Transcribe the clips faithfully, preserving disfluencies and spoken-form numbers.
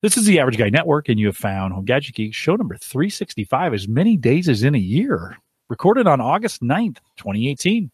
This is the Average Guy Network, and you have found Home Gadget Geek, show number three sixty-five, as many days as in a year. Recorded on August ninth, twenty eighteen.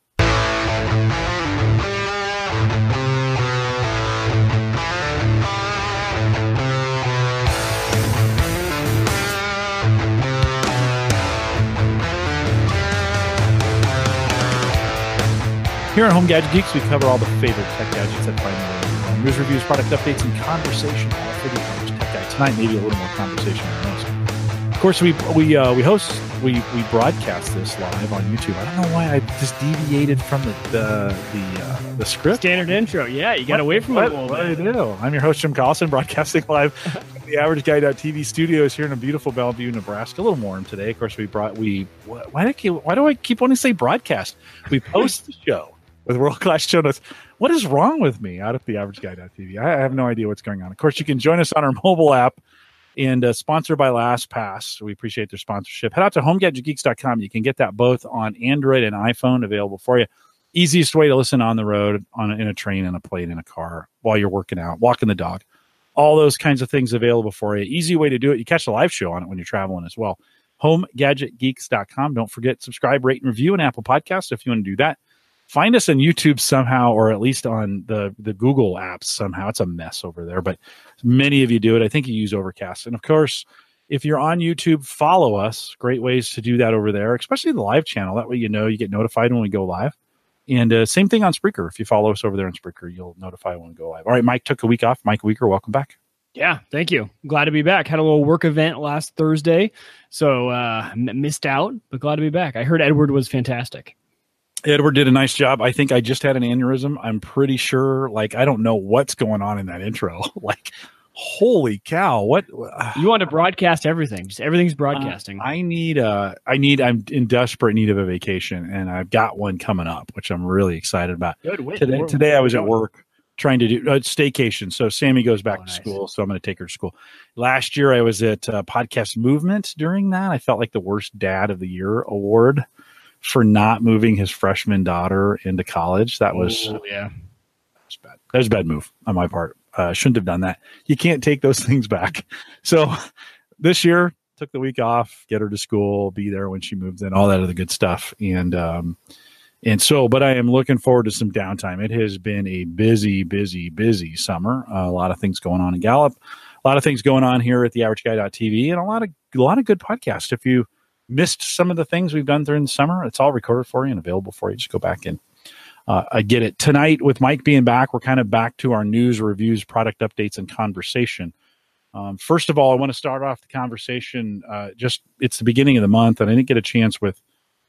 Here on Home Gadget Geeks, we cover all the favorite tech gadgets that find their way. News, reviews, product updates, and conversation. All for the average tech guy. Tonight, maybe a little more conversation than most. Of course, we we uh, we host we we broadcast this live on YouTube. I don't know why I just deviated from the the the, uh, the script. Standard intro, yeah. You got away from what, it a little what bit. I do. I'm your host, Jim Collison, broadcasting live from the Average Guy T V studios here in a beautiful Bellevue, Nebraska. A little warm today. Of course, we brought we. Why do I keep, why do I keep wanting to say broadcast? We post the show with world-class show notes. What is wrong with me out at the Average Guy T V? I have no idea what's going on. Of course, you can join us on our mobile app and uh, sponsored by LastPass. We appreciate their sponsorship. Head out to home gadget geeks dot com. You can get that both on Android and iPhone, available for you. Easiest way to listen on the road, on a, in a train, in a plane, in a car, while you're working out, walking the dog. All those kinds of things available for you. Easy way to do it. You catch the live show on it when you're traveling as well. home gadget geeks dot com. Don't forget, subscribe, rate, and review on Apple Podcasts if you want to do that. Find us on YouTube somehow, or at least on the, the Google apps somehow. It's a mess over there, but many of you do it. I think you use Overcast. And of course, if you're on YouTube, follow us. Great ways to do that over there, especially the live channel. That way you know you get notified when we go live. And uh, same thing on Spreaker. If you follow us over there on Spreaker, you'll notify when we go live. All right, Mike took a week off. Mike Weeker, welcome back. Yeah, thank you. Glad to be back. Had a little work event last Thursday, so uh, m- missed out, but glad to be back. I heard Edward was fantastic. Edward did a nice job. I think I just had an aneurysm. I'm pretty sure, like, I don't know what's going on in that intro. Like, holy cow. What? Uh, you want to broadcast everything. Just everything's broadcasting. Uh, I need, uh, I need, I'm in desperate need of a vacation, and I've got one coming up, which I'm really excited about. Good. Wait, today, where, today where I was going? at work trying to do a uh, staycation. So Sammy goes back oh, to nice. school, so I'm going to take her to school. Last year I was at uh, Podcast Movement during that. I felt like the worst dad of the year award for not moving his freshman daughter into college. That was, oh, yeah, that was bad. That was a bad move on my part. Uh, shouldn't have done that. You can't take those things back. So this year, took the week off, get her to school, be there when she moves in, all that other good stuff. And, um, and so, but I am looking forward to some downtime. It has been a busy, busy, busy summer. Uh, a lot of things going on in Gallup, a lot of things going on here at the average guy T V, and a lot of, a lot of good podcasts. If you missed some of the things we've done during the summer, it's all recorded for you and available for you. Just go back and uh, I get it. Tonight, with Mike being back, we're kind of back to our news, reviews, product updates, and conversation. Um, first of all, I want to start off the conversation. Uh, just it's the beginning of the month, and I didn't get a chance with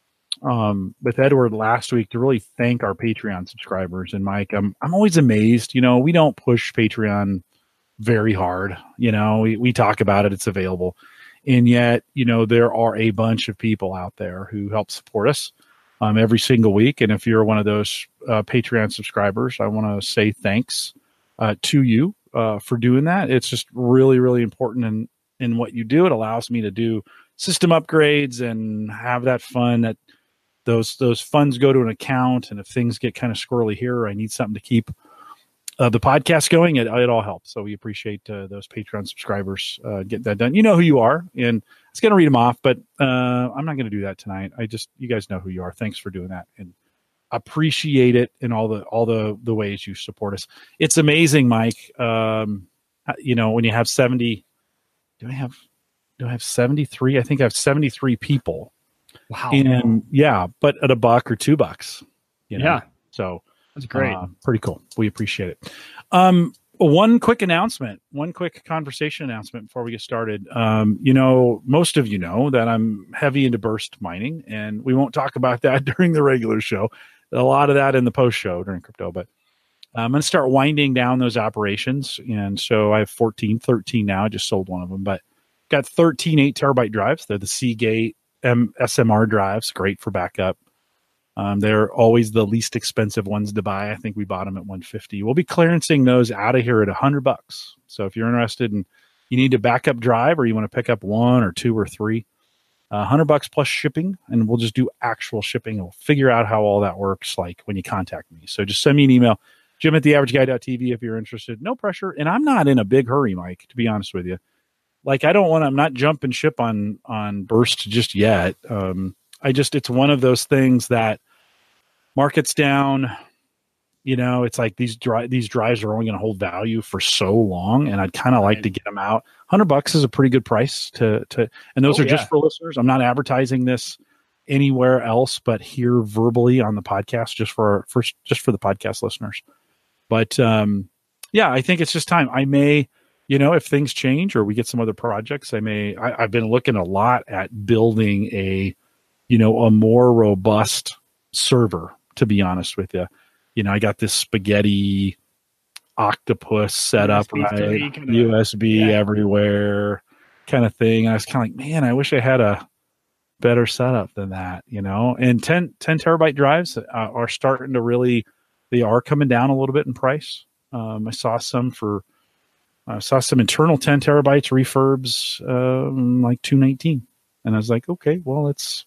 um, with Edward last week to really thank our Patreon subscribers. And Mike, I'm I'm always amazed. You know, we don't push Patreon very hard. You know, we we talk about it; it's available. And yet, you know, there are a bunch of people out there who help support us um, every single week. And if you're one of those uh, Patreon subscribers, I want to say thanks uh, to you uh, for doing that. It's just really, really important in, in what you do. It allows me to do system upgrades and have that fun that those those funds go to an account. And if things get kind of squirrely here, I need something to keep Uh, the podcast going, it, it all helps. So we appreciate uh, those Patreon subscribers uh, get that done. You know who you are, and I was going to read them off, but uh, I'm not going to do that tonight. I just, you guys know who you are. Thanks for doing that, and appreciate it in all the all the the ways you support us. It's amazing, Mike. Um, you know, when you have seventy, do I have do I have seventy-three? I think I have seventy-three people. Wow. And yeah, but at a buck or two bucks. You know? Yeah. So. That's great. Uh, pretty cool. We appreciate it. Um, one quick announcement, one quick conversation announcement before we get started. Um, you know, most of you know that I'm heavy into burst mining, and we won't talk about that during the regular show. A lot of that in the post show during crypto, but I'm going to start winding down those operations. And so I have fourteen, thirteen now. I just sold one of them, but got thirteen eight terabyte drives. They're the Seagate M- S M R drives, great for backup. Um, they're always the least expensive ones to buy. I think we bought them at one hundred fifty. We'll be clearancing those out of here at one hundred bucks. So if you're interested and you need a backup drive, or you want to pick up one or two or three, uh, one hundred bucks plus shipping, and we'll just do actual shipping. We'll figure out how all that works, like when you contact me. So just send me an email, Jim at the average guy dot t v if you're interested. No pressure. And I'm not in a big hurry, Mike, to be honest with you. Like, I don't want to, I'm not jumping ship on, on Burst just yet. Um, I just, it's one of those things that market's down, you know, it's like these dri- these drives are only going to hold value for so long. And I'd kind of like to get them out. Hundred bucks is a pretty good price to, to, and those Oh, are yeah. just for listeners. I'm not advertising this anywhere else, but here verbally on the podcast, just for, for, just for the podcast listeners. But, um, yeah, I think it's just time. I may, you know, if things change or we get some other projects, I may, I, I've been looking a lot at building a, you know, a more robust server, to be honest with you. You know, I got this spaghetti octopus set up, U S B right? kinda, U S B yeah. everywhere kind of thing. And I was kind of like, man, I wish I had a better setup than that, you know, and ten, ten terabyte drives uh, are starting to really, they are coming down a little bit in price. Um, I saw some for, I saw some internal ten terabytes refurbs, um, like two nineteen. And I was like, okay, well, let's,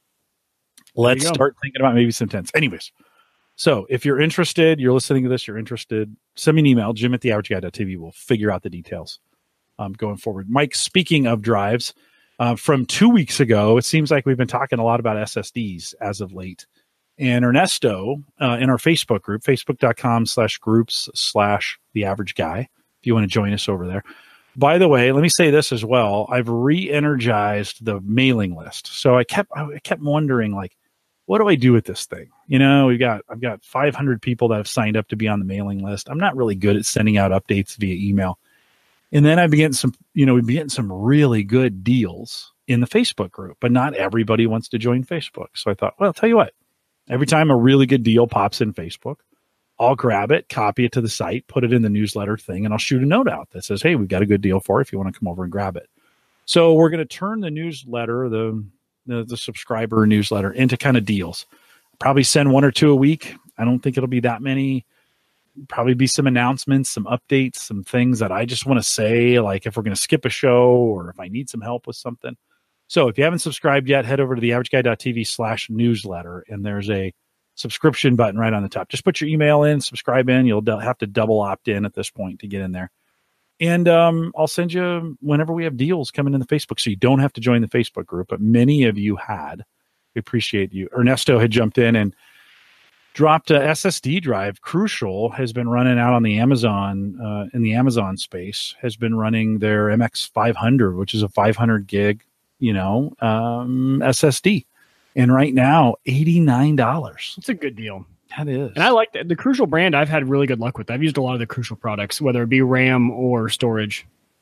let's go. start thinking about maybe some tens. Anyways. So if you're interested, you're listening to this, you're interested, send me an email, Jim at the average guy dot t v. We'll figure out the details um, going forward. Mike, speaking of drives, uh, from two weeks ago, it seems like we've been talking a lot about S S Ds as of late. And Ernesto uh, in our Facebook group, facebook.com slash groups slash the average guy, if you want to join us over there. By the way, let me say this as well. I've re-energized the mailing list. So I kept, I kept wondering, like, what do I do with this thing? You know, we've got, I've got five hundred people that have signed up to be on the mailing list. I'm not really good at sending out updates via email. And then I've been getting some, you know, we've been getting some really good deals in the Facebook group, but not everybody wants to join Facebook. So I thought, well, I'll tell you what, every time a really good deal pops in Facebook, I'll grab it, copy it to the site, put it in the newsletter thing, and I'll shoot a note out that says, hey, we've got a good deal for it if you want to come over and grab it. So we're going to turn the newsletter, the The, the subscriber newsletter into kind of deals. Probably send one or two a week. I don't think it'll be that many. Probably be some announcements, some updates, some things that I just want to say, like if we're going to skip a show or if I need some help with something. So if you haven't subscribed yet, head over to the average guy dot t v slash newsletter, and there's a subscription button right on the top. Just put your email in, subscribe in. You'll d- have to double opt in at this point to get in there. And um, I'll send you whenever we have deals coming in the Facebook, so you don't have to join the Facebook group. But many of you had. We appreciate you. Ernesto had jumped in and dropped a S S D drive. Crucial has been running out on the Amazon, uh, in the Amazon space, has been running their M X five hundred, which is a five hundred gig, you know, um, S S D. And right now, eighty-nine dollars. It's a good deal. That is. And I like the, the Crucial brand. I've had really good luck with. I've used a lot of the Crucial products, whether it be RAM or storage.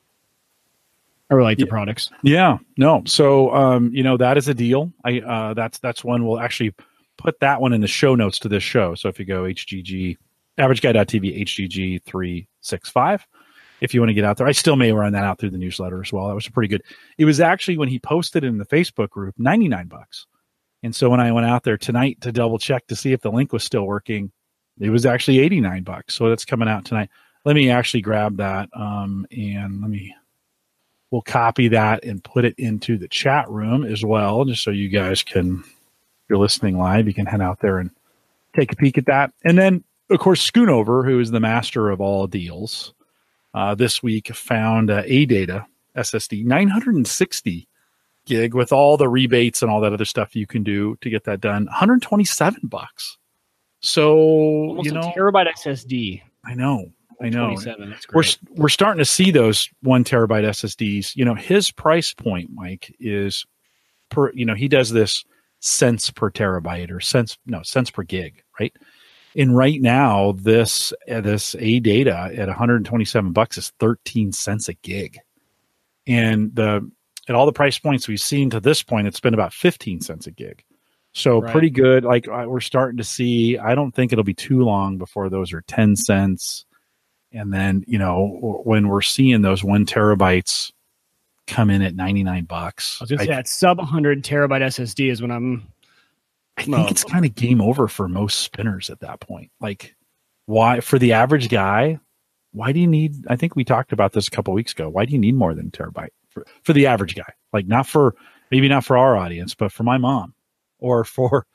I really like the yeah. products. Yeah, no. So, um, you know, that is a deal. I, uh, that's, that's one we'll actually put that one in the show notes to this show. So if you go H G G, average guy dot t v, H G G three sixty-five, if you want to get out there, I still may run that out through the newsletter as well. That was pretty good. It was actually, when he posted it in the Facebook group, ninety-nine bucks. And so when I went out there tonight to double check to see if the link was still working, it was actually eighty-nine bucks. So that's coming out tonight. Let me actually grab that. Um, and let me, we'll copy that and put it into the chat room as well, just so you guys can, if you're listening live, you can head out there and take a peek at that. And then, of course, Schoonover, who is the master of all deals, uh, this week found uh, A data S S D, nine hundred sixty gig with all the rebates and all that other stuff you can do to get that done. one hundred twenty-seven bucks. So, Almost you know, a terabyte S S D. I know, I know. twenty-seven. That's We're great. we're starting to see those one terabyte S S Ds. You know, his price point, Mike, is per. You know, he does this cents per terabyte or cents no cents per gig, right? And right now, this uh, this A data at one hundred twenty-seven bucks is thirteen cents a gig, and the at all the price points we've seen to this point, it's been about fifteen cents a gig. So Right. pretty good. Like uh, we're starting to see, I don't think it'll be too long before those are ten cents. And then, you know, w- when we're seeing those one terabytes come in at ninety-nine bucks, I was going to I, say that sub one hundred terabyte S S D is when I'm. I think well, it's kind of game over for most spinners at that point. Like why, for the average guy, why do you need, I think we talked about this a couple of weeks ago. Why do you need more than a terabyte for, for the average guy? Like not for, maybe not for our audience, but for my mom or for,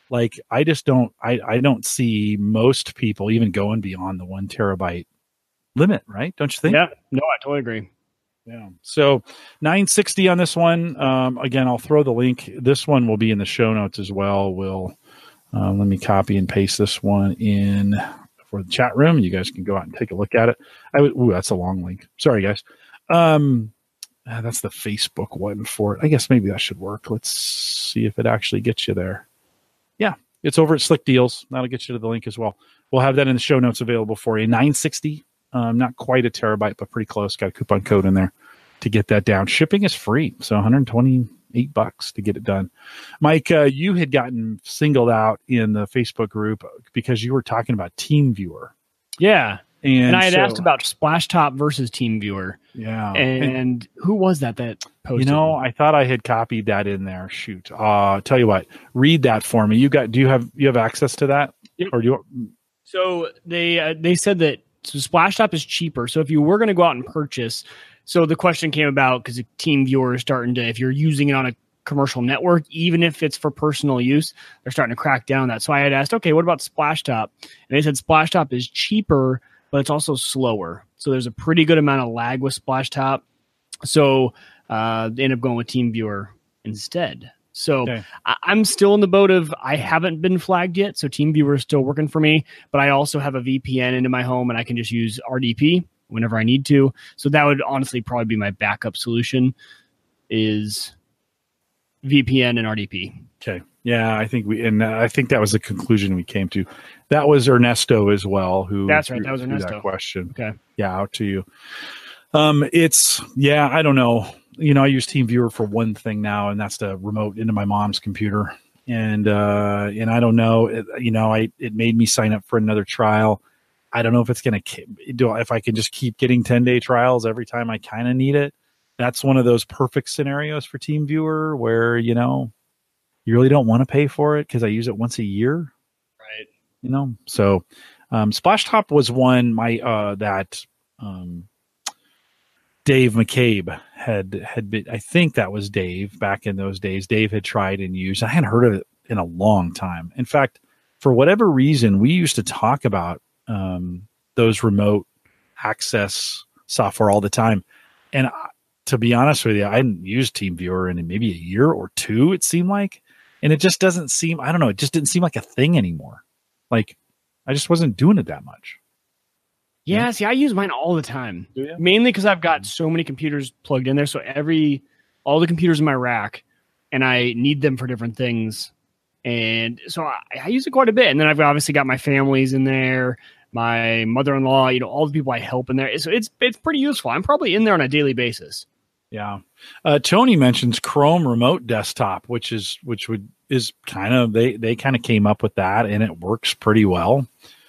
Like I just don't, I, I don't see most people even going beyond the one terabyte limit, right? Don't you think? Yeah, no, I totally agree. Yeah. So nine sixty on this one. Um, again, I'll throw the link. This one will be in the show notes as well. We'll, uh, let me copy and paste this one in for the chat room. You guys can go out and take a look at it. I would, ooh, that's a long link. Sorry, guys. Um, uh, that's the Facebook one for it. I guess maybe that should work. Let's see if it actually gets you there. Yeah, it's over at Slick Deals. That'll get you to the link as well. We'll have that in the show notes available for you. nine sixty, um, not quite a terabyte, but pretty close. Got a coupon code in there to get that down. Shipping is free, so one hundred twenty-eight bucks to get it done. Mike, uh, you had gotten singled out in the Facebook group because you were talking about TeamViewer. Yeah. And, and I had so, asked about Splashtop versus TeamViewer. Yeah. And, and who was that that posted? You know, I thought I had copied that in there. Shoot. Uh, tell you what, read that for me. You got, do you have, you have access to that? Yep. Or do you? So they, uh, they said that so Splashtop is cheaper. So if you were going to go out and purchase, so the question came about because TeamViewer is starting to, if you're using it on a commercial network, even if it's for personal use, they're starting to crack down on that. So I had asked, okay, what about Splashtop? And they said Splashtop is cheaper, but it's also slower. So there's a pretty good amount of lag with Splashtop. So uh, they ended up going with TeamViewer instead. So okay. I- I'm still in the boat of I haven't been flagged yet. So TeamViewer is still working for me, but I also have a V P N into my home and I can just use R D P whenever I need to. So that would honestly probably be my backup solution is V P N and R D P. Okay. Yeah, I think we, and I think that was the conclusion we came to. That was Ernesto as well. Who That's right. That was Ernesto. That question. Okay. Yeah. Out to you. Um, it's, yeah, I don't know. You know, I use TeamViewer for one thing now, and that's to remote into my mom's computer. And, uh, and I don't know, it, you know, I, it made me sign up for another trial. I don't know if it's going to do, if I can just keep getting ten day trials every time I kind of need it. That's one of those perfect scenarios for TeamViewer where, you know, you really don't want to pay for it because I use it once a year. Right. You know, so um, Splashtop was one my uh, that um, Dave McCabe had had been. I think that was Dave back in those days. Dave had tried and used. I hadn't heard of it in a long time. In fact, for whatever reason, we used to talk about um, those remote access software all the time. And I, to be honest with you, I hadn't used TeamViewer in maybe a year or two. It seemed like. And it just doesn't seem, I don't know, it just didn't seem like a thing anymore. Like, I just wasn't doing it that much. Yeah, yeah. See, I use mine all the time. Mainly because I've got so many computers plugged in there. So every, all the computers in my rack, and I need them for different things. And so I, I use it quite a bit. And then I've obviously got my families in there, my mother-in-law, you know, all the people I help in there. So it's, it's pretty useful. I'm probably in there on a daily basis. Yeah. Uh, Tony mentions Chrome Remote Desktop, which is, which would, is kind of, they, they kind of came up with that and it works pretty well.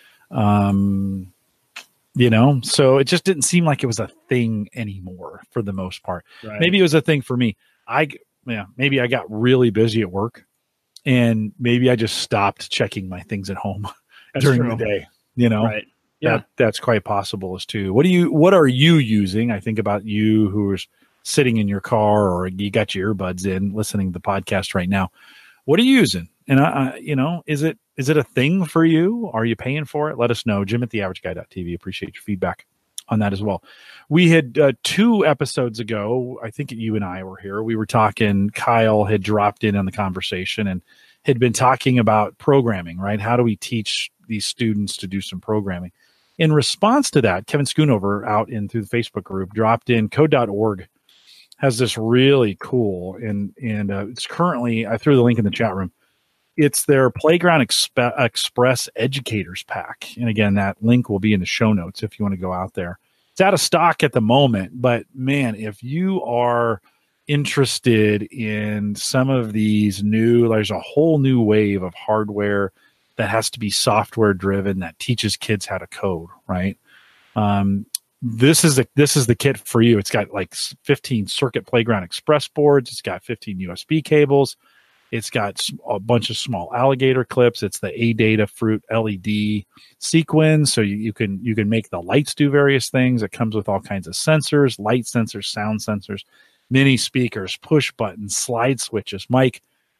Um, you know, so it just didn't seem like it was a thing anymore for the most part. Right. Maybe it was a thing for me. I, yeah, maybe I got really busy at work and maybe I just stopped checking my things at home during true. the day, you know? Right. Yeah. That, that's quite possible as too. What do you, what are you using? I think about you who's sitting in your car or you got your earbuds in listening to the podcast right now. What are you using? And I, I, you know, is it, is it a thing for you? Are you paying for it? Let us know. Jim at the average guy dot t v. Appreciate your feedback on that as well. We had uh, two episodes ago, I think you and I were here. We were talking, Kyle had dropped in on the conversation and had been talking about programming, right? How do we teach these students to do some programming? In response to that, Kevin Schoonover out in through the Facebook group dropped in code dot org has this really cool, and and uh, it's currently, I threw the link in the chat room. It's their Playground Expe- Express Educators Pack. And again, that link will be in the show notes if you want to go out there. It's out of stock at the moment, but man, if you are interested in some of these new, there's a whole new wave of hardware that has to be software driven that teaches kids how to code, right? Um, This is the this is the kit for you. It's got like fifteen Circuit Playground Express boards. It's got fifteen U S B cables. It's got a bunch of small alligator clips. It's the ADATA Fruit L E D sequence, so you, you can you can make the lights do various things. It comes with all kinds of sensors, light sensors, sound sensors, mini speakers, push buttons, slide switches. Mike,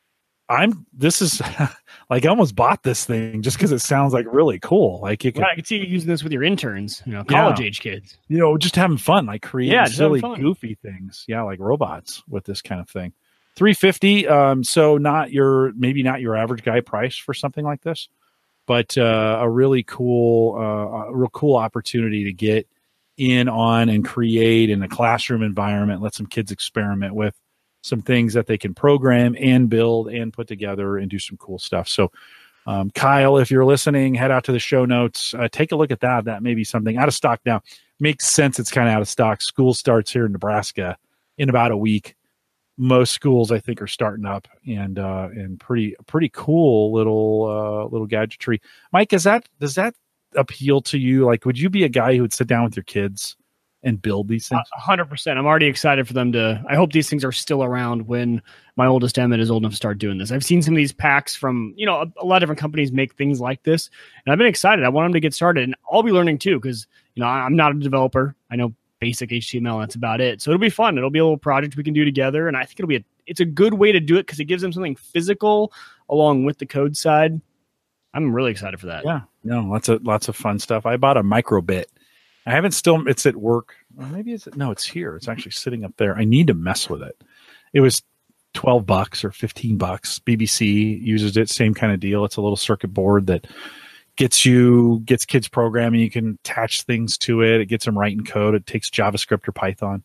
I'm this is like I almost bought this thing just because it sounds like really cool. Like you can, right, I can see you using this with your interns, you know, college yeah. age kids. You know, just having fun, like creating Yeah, silly, goofy things. Yeah, like robots with this kind of thing. three fifty. Um, so not your maybe not your average guy price for something like this, but uh, a really cool, uh, a real cool opportunity to get in on and create in a classroom environment. Let some kids experiment with some things that they can program and build and put together and do some cool stuff. So, um, Kyle, if you're listening, head out to the show notes. Uh, take a look at that. That may be something out of stock now. Makes sense. It's kind of out of stock. School starts here in Nebraska in about a week. Most schools, I think, are starting up, and uh, and pretty pretty cool little uh, little gadgetry. Mike, is that does that appeal to you? Like, would you be a guy who would sit down with your kids and build these things? A hundred percent. I'm already excited for them to, I hope these things are still around when my oldest Emmett is old enough to start doing this. I've seen some of these packs from, you know, a, a lot of different companies make things like this, and I've been excited. I want them to get started, and I'll be learning too, because, you know, I, I'm not a developer. I know basic H T M L. That's about it. So it'll be fun. It'll be a little project we can do together. And I think it'll be, a, it's a good way to do it because it gives them something physical along with the code side. I'm really excited for that. Yeah, no, lots of, lots of fun stuff. I bought a microbit. I haven't still, it's at work. Or maybe it's, no, it's here. It's actually sitting up there. I need to mess with it. It was twelve bucks or fifteen bucks. B B C uses it. Same kind of deal. It's a little circuit board that gets you, gets kids programming. You can attach things to it. It gets them writing code. It takes JavaScript or Python.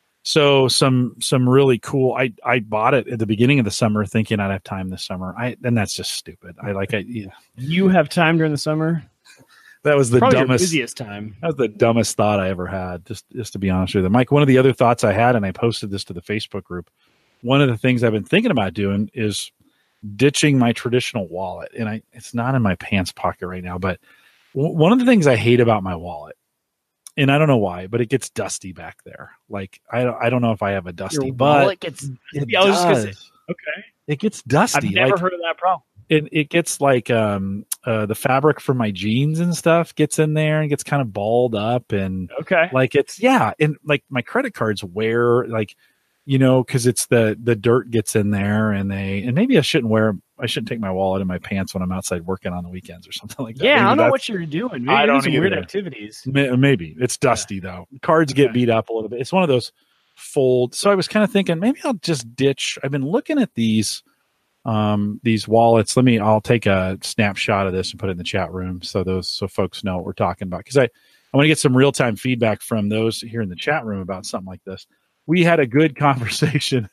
So some, some really cool, I, I bought it at the beginning of the summer thinking I'd have time this summer. I, and that's just stupid. I like, I, yeah. You have time during the summer? That was the Probably dumbest, your busiest time. That was the dumbest thought I ever had. Just, just to be honest with you, Mike, one of the other thoughts I had, and I posted this to the Facebook group. One of the things I've been thinking about doing is ditching my traditional wallet, and I, it's not in my pants pocket right now, but w- one of the things I hate about my wallet, and I don't know why, but it gets dusty back there. Like, I don't, I don't know if I have a dusty, Your but wallet gets, it yeah, I was just gonna does. say, okay. It gets dusty. I've never like, heard of that problem. It, it gets like um uh the fabric from my jeans and stuff gets in there and gets kind of balled up, and okay, like it's yeah, and like my credit cards wear, like, you know, because it's the the dirt gets in there, and they and maybe I shouldn't wear I shouldn't take my wallet in my pants when I'm outside working on the weekends or something like that. Yeah, Maybe I don't know what you're doing. Maybe I don't doing some weird either. activities. May, maybe it's dusty yeah. though. Cards okay. get beat up a little bit. It's one of those fold. So I was kind of thinking maybe I'll just ditch. I've been looking at these. Um, these wallets. Let me, I'll take a snapshot of this and put it in the chat room so those, so folks know what we're talking about. Cause I, I want to get some real time feedback from those here in the chat room about something like this. We had a good conversation.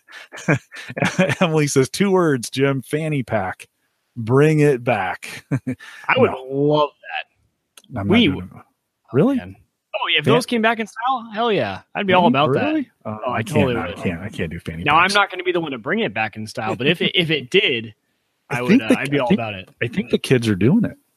Emily says two words, Jim, fanny pack, bring it back. I would no. love that. I'm we would. Really? Oh, oh yeah. If those came back in style, hell yeah. I'd be all about really? that. Uh, oh, I, I totally can't, I can't, I can't do fanny Now packs. I'm not going to be the one to bring it back in style, but if it, if it did, I, I would, uh, the, I'd be all think, about it. I think the kids are doing it.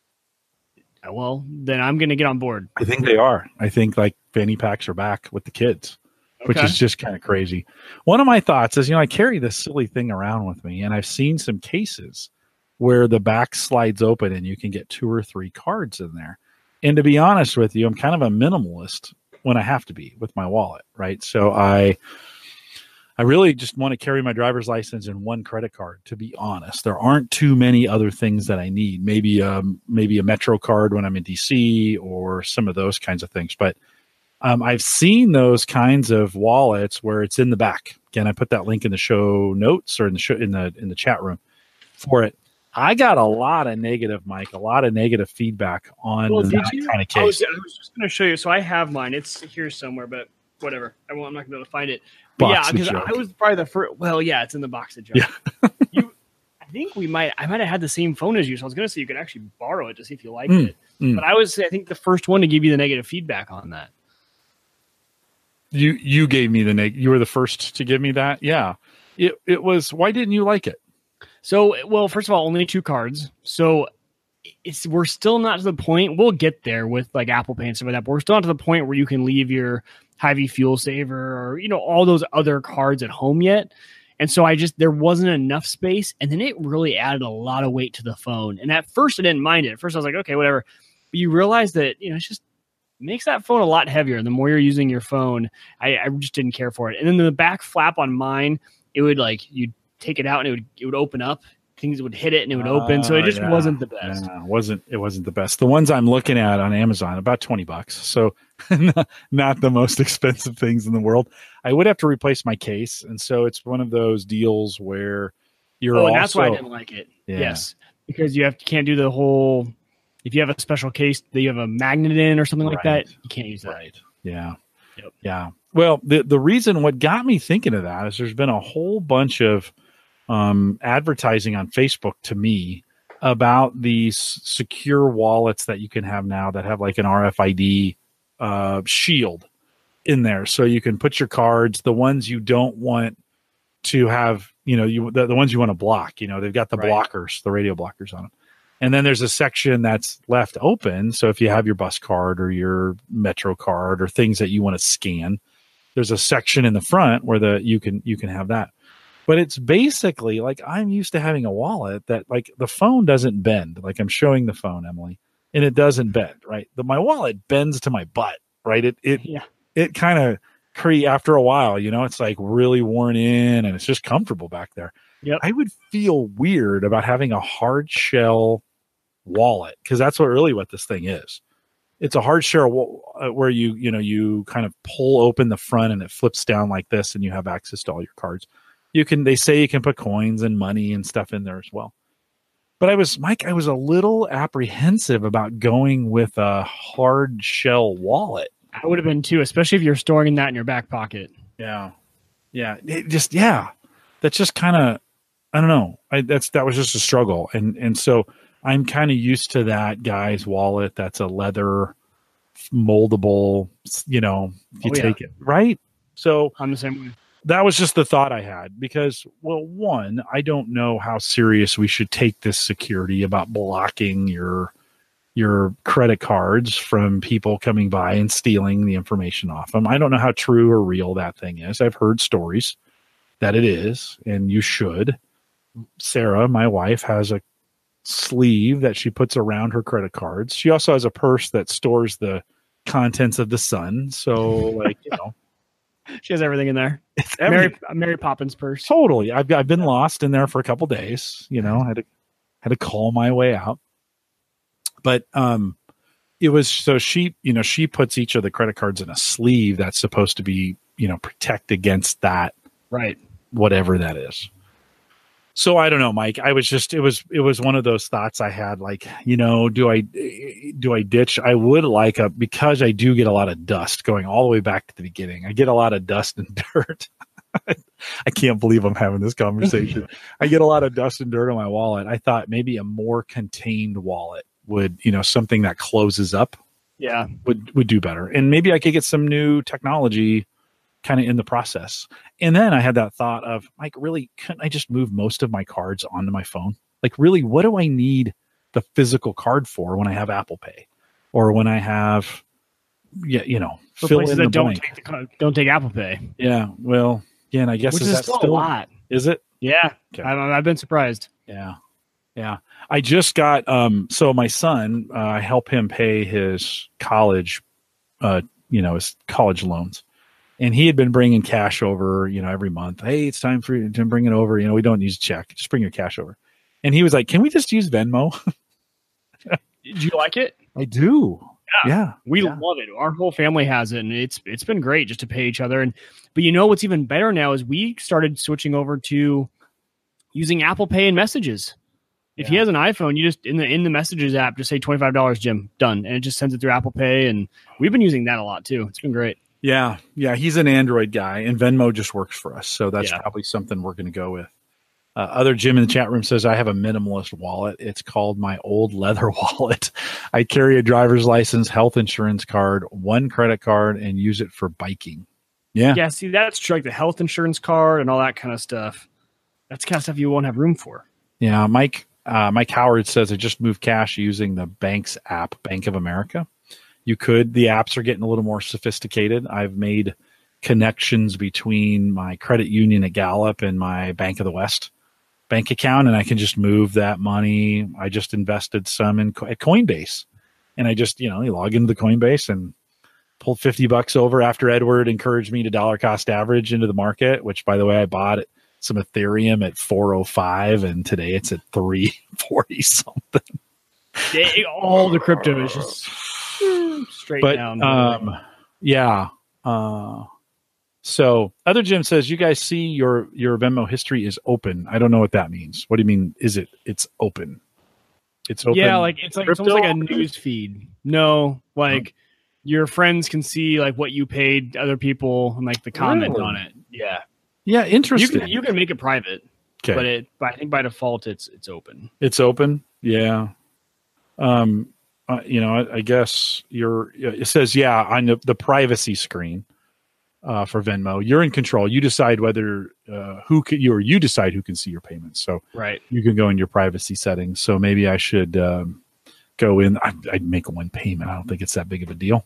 Well, then I'm going to get on board. I think they are. I think like fanny packs are back with the kids, okay. which is just kind of crazy. One of my thoughts is, you know, I carry this silly thing around with me, and I've seen some cases where the back slides open and you can get two or three cards in there. And to be honest with you, I'm kind of a minimalist when I have to be with my wallet, right? So I I really just want to carry my driver's license and one credit card, to be honest. There aren't too many other things that I need. Maybe um maybe a Metro card when I'm in D C or some of those kinds of things. But um, I've seen those kinds of wallets where it's in the back. Again, I put that link in the show notes or in the show, in the in the chat room for it. I got a lot of negative, Mike, a lot of negative feedback on well, that you? kind of case. I was, I was just going to show you. So I have mine. It's here somewhere, but whatever. I won't, I'm not going to be able to find it. But box yeah, because I was probably the first. Well, yeah, it's in the box of junk. Yeah. you, I think we might. I might have had the same phone as you, so I was going to say you could actually borrow it to see if you liked mm, it. Mm. But I was, I think, the first one to give you the negative feedback on that. You you gave me the neg. You were the first to give me that. Yeah. It it was. Why didn't you like it? So, well, first of all, only two cards. So it's we're still not to the point. We'll get there with like Apple Pay and stuff like that. But we're still not to the point where you can leave your Hy-Vee fuel saver or, you know, all those other cards at home yet. And so I just, there wasn't enough space. And then it really added a lot of weight to the phone. And at first I didn't mind it. At first I was like, okay, whatever. But you realize that, you know, it's just makes that phone a lot heavier. And the more you're using your phone, I, I just didn't care for it. And then the back flap on mine, it would like, you'd take it out and it would it would open up. Things would hit it and it would open. So it just yeah, wasn't the best. Yeah, it wasn't it wasn't the best. The ones I'm looking at on Amazon, about twenty bucks. So not, not the most expensive things in the world. I would have to replace my case. And so it's one of those deals where you're Oh, and also, that's why I didn't like it. Yeah. Yes. Because you have can't do the whole if you have a special case that you have a magnet in or something like Right. that, you can't use that. Right. Yeah. Yep. Yeah. Well, the the reason what got me thinking of that is there's been a whole bunch of um, advertising on Facebook to me about these secure wallets that you can have now that have like an R F I D uh, shield in there, so you can put your cards, the ones you don't want to have, you know, you the, the ones you want to block. You know, they've got the Right. blockers, the radio blockers on them. And then there's a section that's left open. So if you have your bus card or your Metro card or things that you want to scan, there's a section in the front where the you can you can have that. But it's basically like I'm used to having a wallet that like the phone doesn't bend. Like I'm showing the phone, Emily, and it doesn't bend, right? The, my wallet bends to my butt, right? It it Yeah. it kind of cre after a while, you know, it's like really worn in and it's just comfortable back there. Yep. I would feel weird about having a hard shell wallet because that's what really what this thing is. It's a hard shell wa- where you you know you kind of pull open the front and it flips down like this and you have access to all your cards. You can they say you can put coins and money and stuff in there as well. But I was Mike, I was a little apprehensive about going with a hard shell wallet. I would have been too, especially if you're storing that in your back pocket. Yeah. Yeah. It just yeah. That's just kind of I don't know. I that's that was just a struggle. And and so I'm kind of used to that guy's wallet that's a leather moldable, you know, you Oh, yeah. take it, right? So I'm the same way. that was just the thought I had because, well, one, I don't know how serious we should take this security about blocking your your credit cards from people coming by and stealing the information off them. I don't know how true or real that thing is. I've heard stories that it is, and you should. Sarah, my wife, has a sleeve that she puts around her credit cards. She also has a purse that stores the contents of the sun. So, like, you know, She has everything in there. it's every, Mary Mary Poppins purse. totally. I've I've been lost in there for a couple days. You know, had to had to call my way out. But um, it was so she, you know, she puts each of the credit cards in a sleeve that's supposed to be, you know, protect against that, Right. whatever that is. So I don't know, Mike. I was just it was it was one of those thoughts I had, like, you know, do I do I ditch? I would like a because I do get a lot of dust going all the way back to the beginning. I get a lot of dust and dirt. I can't believe I'm having this conversation. I get a lot of dust and dirt on my wallet. I thought maybe a more contained wallet would, you know, something that closes up Yeah. would would do better. And maybe I could get some new technology kind of in the process. And then I had that thought of, like, really, couldn't I just move most of my cards onto my phone? Like, really, what do I need the physical card for when I have Apple Pay or when I have, yeah, you know, For fill places in the that don't blank. take the co- don't take Apple Pay, Yeah, well, yeah, and I guess which is is that still, still a lot. Is it? Yeah. Okay. I've, I've been surprised. Yeah. Yeah. I just got, um, so my son, uh, I help him pay his college, uh, you know, his college loans. And he had been bringing cash over, you know, every month. Hey, it's time for you to bring it over. You know, we don't use a check. Just bring your cash over. And he was like, can we just use Venmo? Did you like it? I do. Yeah. Yeah. We Yeah. love it. Our whole family has it, and it's it's been great just to pay each other. And but you know what's even better now is we started switching over to using Apple Pay and messages. If he Yeah. has an iPhone, you just in the in the messages app, just say twenty-five dollars, Jim, done, and it just sends it through Apple Pay. And we've been using that a lot too. It's been great. Yeah. Yeah. He's an Android guy, and Venmo just works for us. So that's Yeah. probably something we're going to go with. Uh, other Jim in the chat room says, I have a minimalist wallet. It's called my old leather wallet. I carry a driver's license, health insurance card, one credit card, and use it for biking. Yeah. Yeah, see, that's true. Like the health insurance card and all that kind of stuff. That's the kind of stuff you won't have room for. Yeah. Mike, uh, Mike Howard says, I just moved cash using the bank's app, Bank of America. You could. The apps are getting a little more sophisticated. I've made connections between my credit union at Gallup and my Bank of the West bank account, and I can just move that money. I just invested some in Co- at Coinbase, and I just, you know, you log into the Coinbase and pulled fifty bucks over after Edward encouraged me to dollar cost average into the market, which, by the way, I bought at some Ethereum at four oh five, and today it's at three forty something. They, all the crypto is just straight but, down. Um, yeah. Uh, so other Jim says, you guys see your, your Venmo history is open. I don't know what that means. What do you mean? Is it, it's open? It's open. Yeah. Like it's like, it's almost like a news feed. No, like oh. your friends can see like what you paid other people and like the comment really? on it. Yeah. Yeah. Interesting. You can, you can make it private, okay. but it, but I think by default it's, it's open. It's open. Yeah. Um, uh, you know, I, I guess you're, it says, yeah, on the, the privacy screen, uh, for Venmo, you're in control. You decide whether, uh, who can you, or you decide who can see your payments. So right. you can go in your privacy settings. So maybe I should, um, go in, I'd, I'd make one payment. I don't think it's that big of a deal.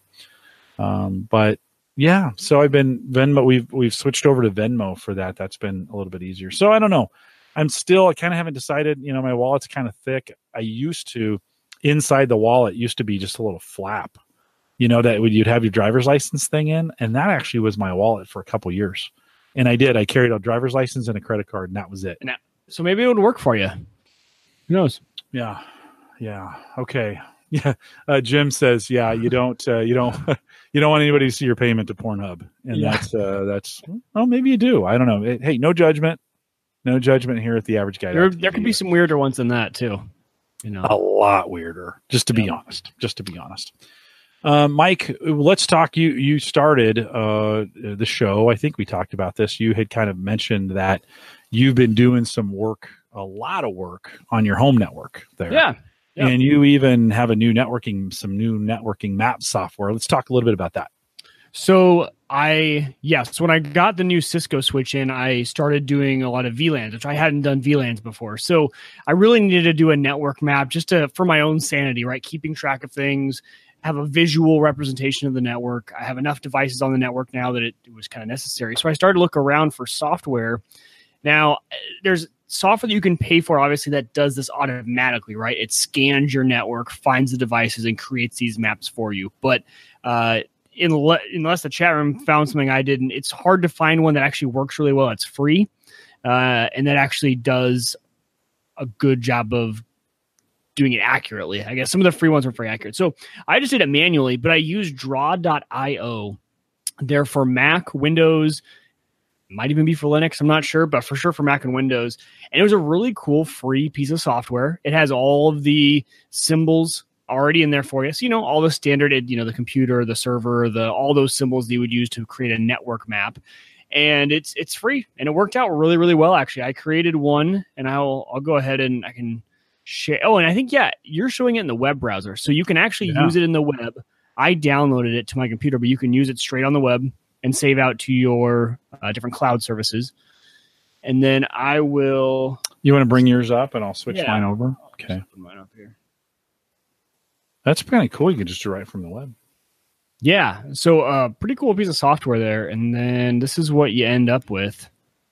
Um, but yeah, so I've been Venmo. We've, we've switched over to Venmo for that. That's been a little bit easier. So I don't know. I'm still, I kind of haven't decided, you know, my wallet's kind of thick. I used to, inside the wallet used to be just a little flap, you know, that would, you'd have your driver's license thing in. And that actually was my wallet for a couple years. And I did, I carried a driver's license and a credit card, and that was it. Now, so maybe it would work for you. Who knows? Yeah. Yeah. Okay. Yeah. Uh, Jim says, yeah, you don't, uh, you don't, you don't want anybody to see your payment to Pornhub. And yeah. that's, uh, that's, oh, maybe you do. I don't know. Hey, no judgment, no judgment here at the Average Guy. There, there could be some weirder ones than that too. You know, a lot weirder, just to yeah. be honest, just to be honest. Uh, Mike, let's talk. You, you started, uh, the show. I think we talked about this. You had kind of mentioned that you've been doing some work, a lot of work on your home network there. Yeah. yeah. And you even have a new networking, some new networking map software. Let's talk a little bit about that. So I, yes, when I got the new Cisco switch in, I started doing a lot of V LANs, which I hadn't done V LANs before. So I really needed to do a network map just to, for my own sanity, right? Keeping track of things, have a visual representation of the network. I have enough devices on the network now that it, it was kind of necessary. So I started to look around for software. Now there's software that you can pay for, obviously, that does this automatically, right? It scans your network, finds the devices, and creates these maps for you. But, uh, unless the chat room found something I didn't, it's hard to find one that actually works really well. It's free, uh, and that actually does a good job of doing it accurately. I guess some of the free ones are very accurate. So I just did it manually, but I used draw dot io. They're for Mac, Windows, might even be for Linux. I'm not sure, but for sure for Mac and Windows. And it was a really cool free piece of software. It has all of the symbols already in there for you. So, you know, all the standard, you know, the computer, the server, the, all those symbols that you would use to create a network map. And it's, it's free, and it worked out really, really well. Actually, I created one, and I'll, I'll go ahead and I can share. Oh, and I think, yeah, you're showing it in the web browser. So you can actually yeah. use it in the web. I downloaded it to my computer, but you can use it straight on the web and save out to your uh, different cloud services. And then I will, you want to bring yours up and I'll switch yeah. mine over. Okay. Put mine up here. That's kind of cool. You can just do right from the web. Yeah. So uh pretty cool piece of software there. And then this is what you end up with.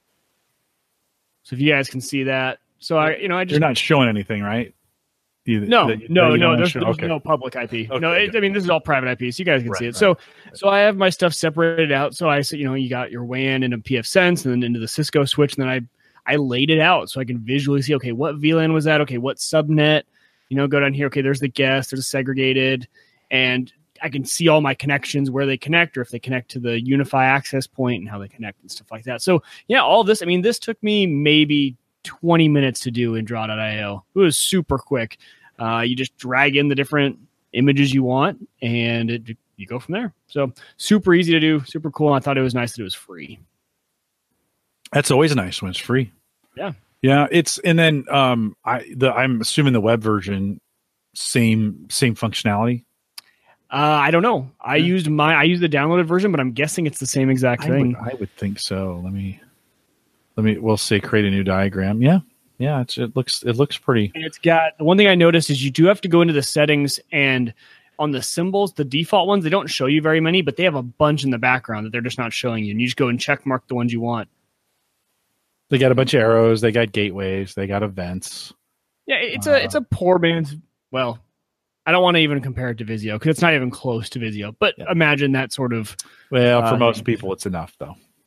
So if you guys can see that. So I, you know, I just. You're not showing anything, right? You, no, that, no, that no, there's, there's okay. no public I P. Okay, no, it, I mean, this is all private I P, so you guys can right, see it. Right, so, right. so I have my stuff separated out. So I said, you know, you got your W A N into P F Sense and then into the Cisco switch. And then I, I laid it out so I can visually see, okay, what V LAN was that? Okay, what subnet? You know, go down here. Okay, there's the guest, there's a segregated, and I can see all my connections, where they connect, or if they connect to the Unify access point and how they connect and stuff like that. So yeah, all this, I mean, this took me maybe twenty minutes to do in draw dot io. It was super quick. Uh, you just drag in the different images you want, and it, you go from there. So super easy to do, super cool. And I thought it was nice that it was free. That's always nice when it's free. Yeah. Yeah, it's and then um, I the I'm assuming the web version same same functionality. Uh, I don't know. I yeah. used my I used the downloaded version, but I'm guessing it's the same exact I thing. Would, I would think so. Let me let me we'll say create a new diagram. Yeah, yeah. It's, it looks it looks pretty. And it's got the one thing I noticed is you do have to go into the settings, and on the symbols, the default ones, they don't show you very many, but they have a bunch in the background that they're just not showing you, and you just go and check mark the ones you want. They got a bunch of arrows. They got gateways. They got events. Yeah, it's uh, a it's a poor man's. Well, I don't want to even compare it to Visio because it's not even close to Visio. But yeah. Imagine that sort of. Well, for uh, most people, it's enough though.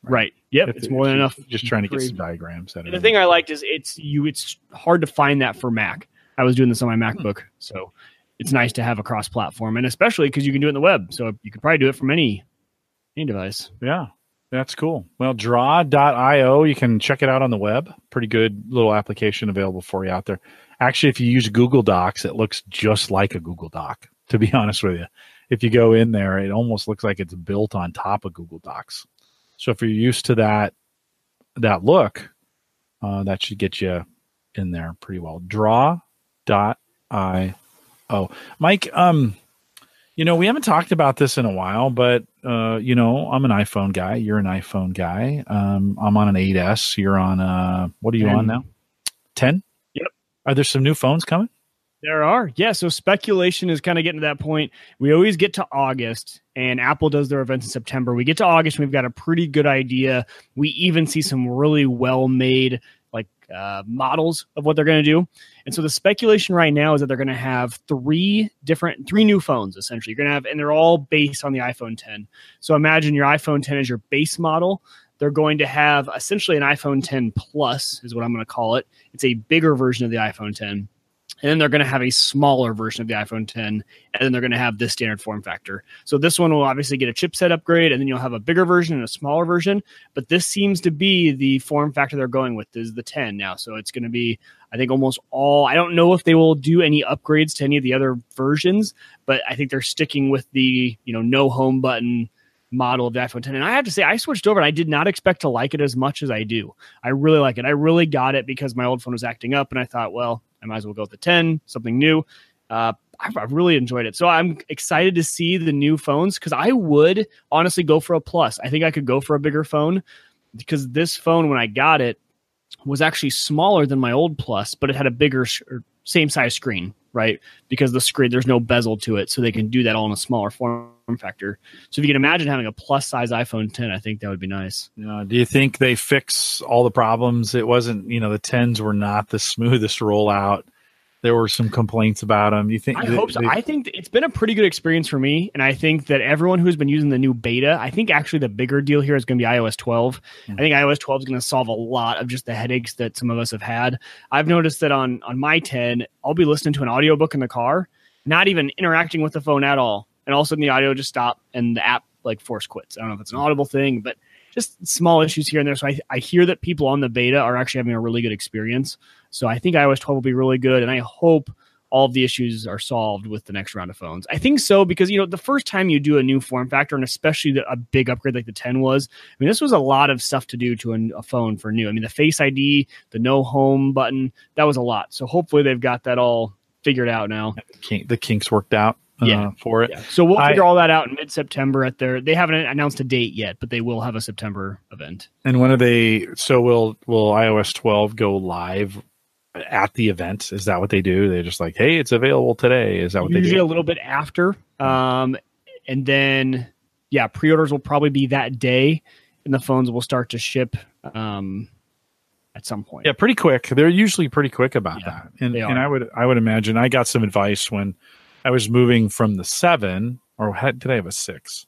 Right. Yep. If, it's more than enough. Just trying to get some diagrams. The thing I liked is it's you. It's hard to find that for Mac. I was doing this on my MacBook, hmm. so it's nice to have a cross-platform, and especially because you can do it in the web. So you could probably do it from any any device. Yeah, that's cool. Well, draw dot io, you can check it out on the web. Pretty good little application available for you out there. Actually, if you use Google Docs, it looks just like a Google Doc, to be honest with you. If you go in there, it almost looks like it's built on top of Google Docs. So if you're used to that that look, uh, that should get you in there pretty well. draw dot io. Mike, um, you know, we haven't talked about this in a while, but, uh, you know, I'm an iPhone guy. You're an iPhone guy. Um, I'm on an eight S. You're on, uh, what are you ten. On now? ten? Yep. Are there some new phones coming? There are. Yeah. So speculation is kind of getting to that point. We always get to August and Apple does their events in September. We get to August and we've got a pretty good idea. We even see some really well-made like uh, models of what they're going to do. And so the speculation right now is that they're going to have three different, three new phones, essentially. You're going to have, and they're all based on the iPhone ten. So imagine your iPhone ten is your base model. They're going to have essentially an iPhone ten Plus is what I'm going to call it. It's a bigger version of the iPhone ten. And then they're going to have a smaller version of the iPhone ten, and then they're going to have this standard form factor. So this one will obviously get a chipset upgrade, and then you'll have a bigger version and a smaller version. But this seems to be the form factor they're going with is the ten now. So it's going to be, I think, almost all. I don't know if they will do any upgrades to any of the other versions, but I think they're sticking with the, you know, no home button model of the iPhone ten. And I have to say, I switched over and I did not expect to like it as much as I do. I really like it. I really got it because my old phone was acting up, and I thought, well, I might as well go with the ten, something new. Uh, I've, I've really enjoyed it. So I'm excited to see the new phones because I would honestly go for a Plus. I think I could go for a bigger phone because this phone, when I got it, was actually smaller than my old Plus, but it had a bigger, sh- or same size screen, right? Because the screen, there's no bezel to it, so they can do that all in a smaller form factor. So if you can imagine having a plus size iPhone ten, I think that would be nice. Uh, do you think they fix all the problems? It wasn't, you know, the tens were not the smoothest rollout. There were some complaints about them. You think? I they, hope so. They, I think it's been a pretty good experience for me, and I think that everyone who's been using the new beta, I think actually the bigger deal here is going to be i O S twelve. Mm-hmm. I think i O S twelve is going to solve a lot of just the headaches that some of us have had. I've noticed that on on my ten, I'll be listening to an audiobook in the car, not even interacting with the phone at all, and all of a sudden the audio just stopped and the app like force quits. I don't know if it's an Audible thing, but just small issues here and there. So I, I hear that people on the beta are actually having a really good experience. So I think i O S twelve will be really good, and I hope all of the issues are solved with the next round of phones. I think so because, you know, the first time you do a new form factor, and especially the, a big upgrade like the ten was, I mean, this was a lot of stuff to do to a, a phone for new. I mean, the Face I D, the no home button, that was a lot. So hopefully they've got that all figured out now. The kinks worked out uh, yeah. for it. Yeah. So we'll figure I, all that out in mid-September at their, they haven't announced a date yet, but they will have a September event. And when are they, so will, will i O S twelve go live at the event? Is that what they do? They're just like, hey, it's available today. Is that what Usually they do? Usually a little bit after. Um, and then, yeah, pre-orders will probably be that day, and the phones will start to ship um, at some point. Yeah, pretty quick. They're usually pretty quick about yeah, that. And, and I would I would imagine I got some advice when I was moving from the seven, or had, did I have a six?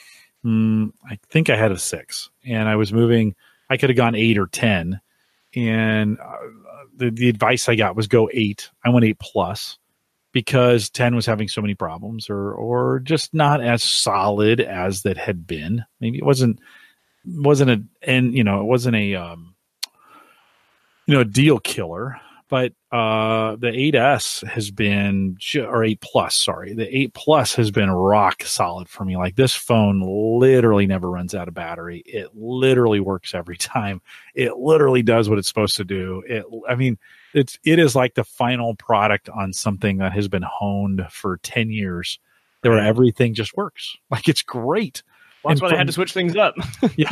Mm, I think I had a six. And I was moving, I could have gone eight or ten. And uh, the, the advice I got was go eight. I went eight plus because ten was having so many problems, or or just not as solid as that had been. Maybe it wasn't wasn't a and you know it wasn't a um, you know a deal killer. But uh, the eight S has been, or eight plus, sorry, the eight plus has been rock solid for me. Like, this phone literally never runs out of battery. It literally works every time. It literally does what it's supposed to do. It, I mean, it's it is like the final product on something that has been honed for ten years, where everything just works. Like, it's great. Well, that's and why from, they had to switch things up. Yeah.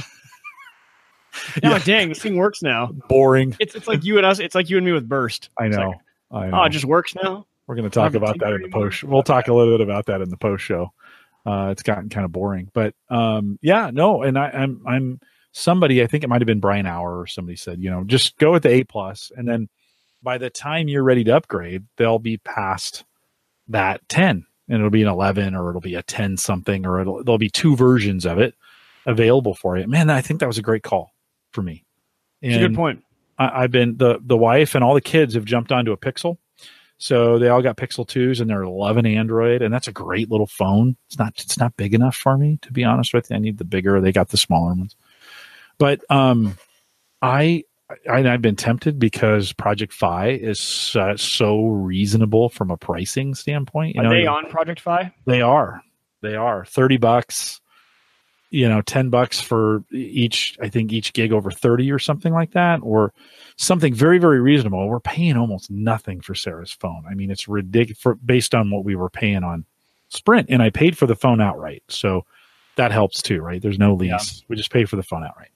Now, yeah. Dang, this thing works now. Boring. It's it's like you and us. It's like you and me with Burst. I know. Like, I know. Oh, it just works now. We're going to talk about that in the post. We'll talk a little bit about that in the post show. Uh, it's gotten kind of boring, but um, yeah, no. And I, I'm I'm somebody. I think it might have been Brian Hour or somebody said, you know, just go with the eight plus, and then by the time you're ready to upgrade, they'll be past that ten, and it'll be an eleven, or it'll be a ten something, or it'll there'll be two versions of it. available for you. Man, I think that was a great call for me. That's a good point. I, I've been the the wife and all the kids have jumped onto a Pixel, so they all got Pixel twos and they're loving Android, and that's a great little phone. It's not it's not big enough for me, to be honest with you. I need the bigger. They got the smaller ones, but um, I. I, I've been tempted because Project Fi is uh, so reasonable from a pricing standpoint. You Are know, they on Project Fi? They are. They are thirty bucks. You know, ten bucks for each. I think each gig over thirty or something like that, or something very, very reasonable. We're paying almost nothing for Sarah's phone. I mean, it's ridiculous for, based on what we were paying on Sprint, and I paid for the phone outright, so that helps too, right? There's no lease. Yeah. We just pay for the phone outright,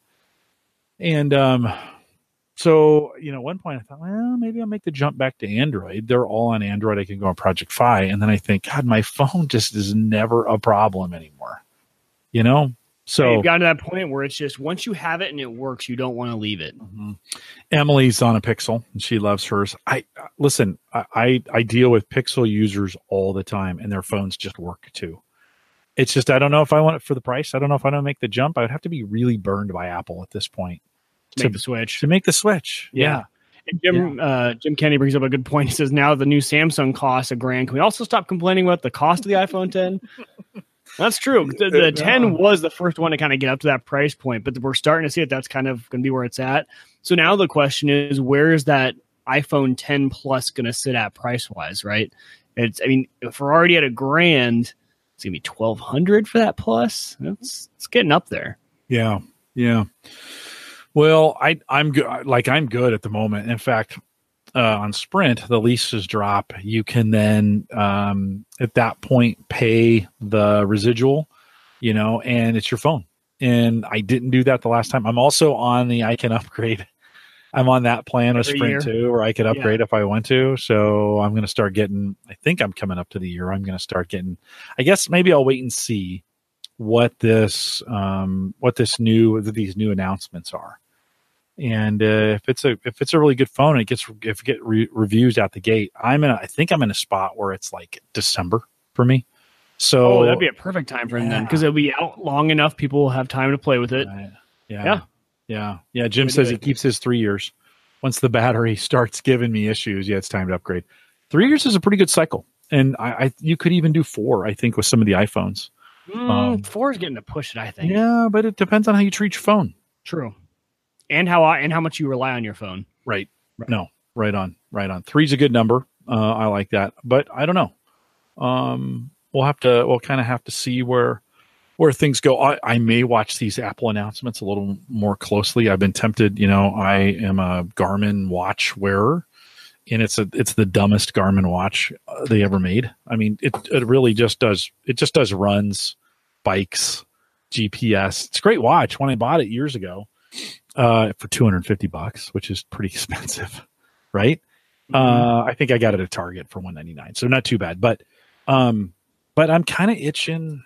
and um. So, you know, at one point I thought, well, maybe I'll make the jump back to Android. They're all on Android. I can go on Project Fi. And then I think, God, my phone just is never a problem anymore. You know? So you've gotten to that point where it's just once you have it and it works, you don't want to leave it. Mm-hmm. Emily's on a Pixel and she loves hers. I listen, I, I, I deal with Pixel users all the time and their phones just work too. It's just, I don't know if I want it for the price. I don't know if I don't make the jump. I would have to be really burned by Apple at this point. To make the switch. To make the switch. Yeah. yeah. And Jim, yeah. Uh, Jim Kennedy brings up a good point. He says, now the new Samsung costs a grand. Can we also stop complaining about the cost of the iPhone ten? That's true. The, the ten was the first one to kind of get up to that price point, but we're starting to see that that's kind of going to be where it's at. So now the question is, where is that iPhone ten Plus going to sit at price wise, right? It's, I mean, if we're already at a grand, it's going to be twelve hundred for that Plus. It's, it's getting up there. Yeah. Yeah. Well, I, I'm good. Like I'm good at the moment. In fact, uh, on Sprint, the leases drop. You can then, um, at that point, pay the residual, you know, and it's your phone. And I didn't do that the last time. I'm also on the I can upgrade. I'm on that plan with Sprint too, where I could upgrade yeah. if I want to. So I'm going to start getting. I think I'm coming up to the year. I'm going to start getting. I guess maybe I'll wait and see what this, um, what this new, these new announcements are. And uh, if it's a if it's a really good phone, and it gets if it get re- reviews out the gate. I'm in. A, I think I'm in a spot where it's like December for me. So oh, that'd be a perfect time for him yeah. then, because it'll be out long enough. People will have time to play with it. Right. Yeah, yeah, yeah, yeah. Jim says he keeps his three years. Once the battery starts giving me issues, yeah, it's time to upgrade. Three years is a pretty good cycle, and I, I you could even do four. I think with some of the iPhones. Mm, um, four is getting to push it. I think. Yeah, but it depends on how you treat your phone. True. And how and how much you rely on your phone. Right. right. No. Right on. Right on. Three's a good number. Uh, I like that, but I don't know. Um, we'll have to. We'll kind of have to see where where things go. I, I may watch these Apple announcements a little more closely. I've been tempted. You know, I am a Garmin watch wearer, and it's a it's the dumbest Garmin watch they ever made. I mean, it it really just does. It just does runs, bikes, G P S. It's a great watch. When I bought it years ago. Uh, for two hundred fifty bucks, which is pretty expensive, right? Mm-hmm. Uh, I think I got it at Target for one ninety-nine, so not too bad. But, um, but I'm kind of itching,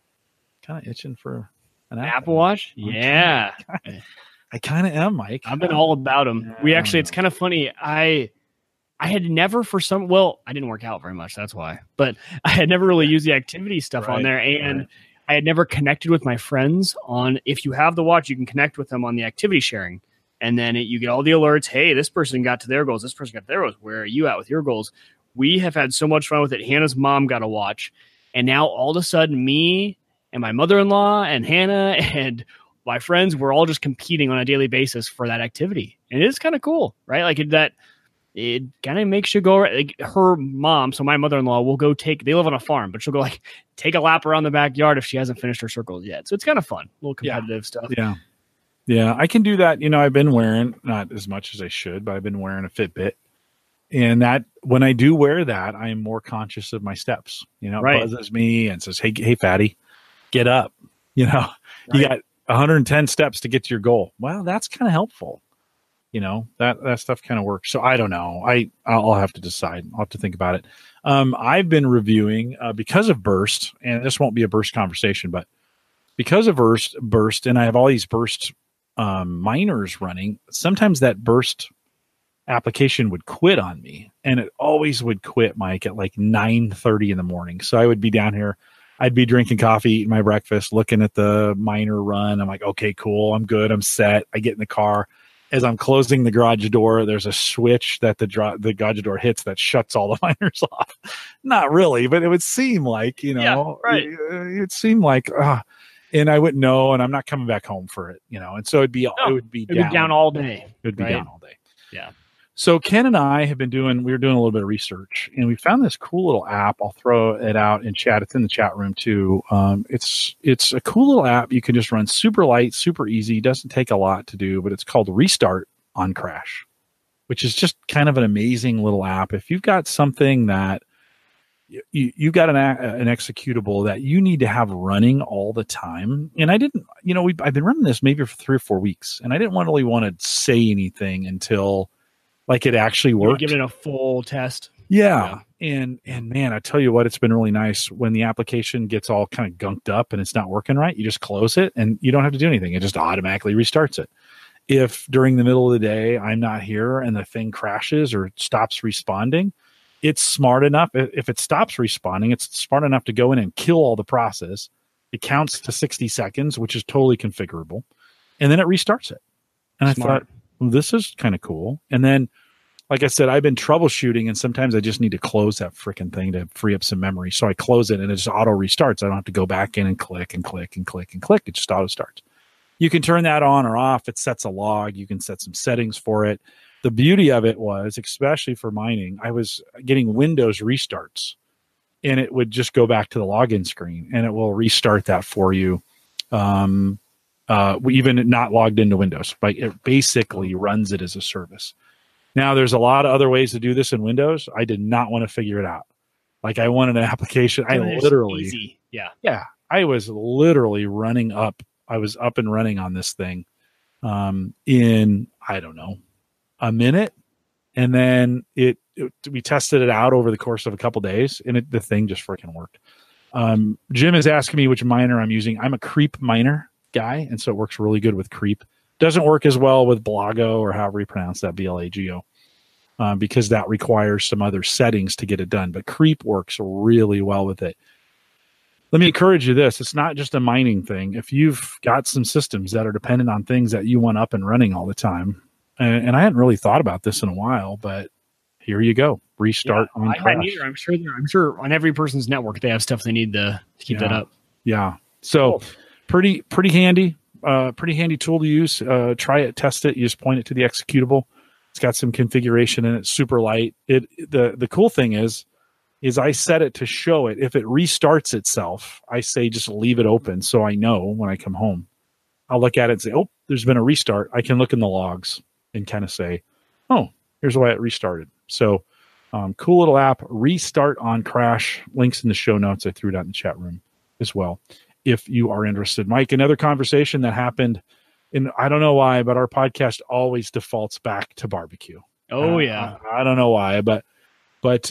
kind of itching for an Apple, Apple Watch. Yeah, kinda, I kind of am, Mike. I've been all about them. Yeah, we actually, it's kind of funny. I, I had never for some. Well, I didn't work out very much, that's why. But I had never really used the activity stuff right, on there, and. Right. I had never connected with my friends on, if you have the watch, you can connect with them on the activity sharing. And then it, you get all the alerts. Hey, this person got to their goals. This person got to their goals. Where are you at with your goals? We have had so much fun with it. Hannah's mom got a watch. And now all of a sudden, me and my mother-in-law and Hannah and my friends, we're all just competing on a daily basis for that activity. And it is kind of cool, right? Like it, that, it kind of makes you go, like her mom, so my mother-in-law will go take, they live on a farm, but she'll go like take a lap around the backyard if she hasn't finished her circles yet. So it's kind of fun, a little competitive yeah. stuff. Yeah. Yeah. I can do that. You know, I've been wearing, not as much as I should, but I've been wearing a Fitbit. And that, when I do wear that, I am more conscious of my steps. You know, it right. buzzes me and says, hey, hey, fatty, get up. You know, right. you got one hundred ten steps to get to your goal. Well, that's kind of helpful. You know, that, that stuff kind of works. So I don't know. I, I'll have to decide. I'll have to think about it. Um, I've been reviewing uh, because of Burst, and this won't be a Burst conversation, but because of Burst, Burst, and I have all these Burst um, miners running, sometimes that Burst application would quit on me, and it always would quit, Mike, at like nine thirty in the morning. So I would be down here I'd be drinking coffee, eating my breakfast, looking at the miner run. I'm like, okay, cool. I'm good. I'm set. I get in the car. As I'm closing the garage door, there's a switch that the dro- the garage door hits that shuts all the miners off. Not really, but it would seem like, you know, yeah, right. it, it would seem like, uh, and I wouldn't know, and I'm not coming back home for it, you know. And so it'd be, no, it would be it'd down. be down all day. It would be right? down all day. Yeah. So Ken and I have been doing, we were doing a little bit of research, and we found this cool little app. I'll throw it out in chat. It's in the chat room too. Um, it's, it's a cool little app. You can just run super light, super easy. Doesn't take a lot to do, but it's called Restart on Crash, which is just kind of an amazing little app. If you've got something that you, you've got an, an executable that you need to have running all the time. And I didn't, you know, we I've been running this maybe for three or four weeks, and I didn't want really want to say anything until like it actually worked. Give it a full test. Yeah. yeah. And, and man, I tell you what, it's been really nice when the application gets all kind of gunked up and it's not working right. You just close it and you don't have to do anything. It just automatically restarts it. If during the middle of the day I'm not here and the thing crashes or stops responding, it's smart enough. If it stops responding, it's smart enough to go in and kill all the process. It counts to sixty seconds, which is totally configurable. And then it restarts it. And smart. I thought, well, this is kind of cool. And then, like I said, I've been troubleshooting, and sometimes I just need to close that freaking thing to free up some memory. So I close it and it just auto restarts. I don't have to go back in and click and click and click and click. It just auto starts. You can turn that on or off. It sets a log. You can set some settings for it. The beauty of it was, especially for mining, I was getting Windows restarts, and it would just go back to the login screen, and it will restart that for you. Um, uh, even not logged into Windows, like it basically runs it as a service. Now, there's a lot of other ways to do this in Windows. I did not want to figure it out. Like I wanted an application. I literally, easy. yeah, yeah, I was literally running up. I was up and running on this thing um, in, I don't know, a minute. And then it, it, we tested it out over the course of a couple days, and it, the thing just freaking worked. Um, Jim is asking me which miner I'm using. I'm a Creep miner guy, and so it works really good with Creep. Doesn't work as well with Blago, or however you pronounce that, B L A G O, um, because that requires some other settings to get it done. But Creep works really well with it. Let me encourage you this. It's not just a mining thing. If you've got some systems that are dependent on things that you want up and running all the time, and, and I hadn't really thought about this in a while, but here you go. Restart yeah, on I Crash. Either. I'm sure. I'm sure on every person's network they have stuff they need to, to keep yeah. that up. Yeah. So cool. pretty pretty handy. Uh, pretty handy tool to use. Uh, try it, test it. You just point it to the executable. It's got some configuration in it. Super light. It the the cool thing is, is I set it to show it. If it restarts itself, I say just leave it open so I know when I come home. I'll look at it and say, oh, there's been a restart. I can look in the logs and kind of say, oh, here's why it restarted. So um, cool little app. Restart on Crash. Links in the show notes. I threw it out in the chat room as well, if you are interested. Mike, another conversation that happened, and I don't know why, but our podcast always defaults back to barbecue. Oh, uh, yeah. I, I don't know why, but but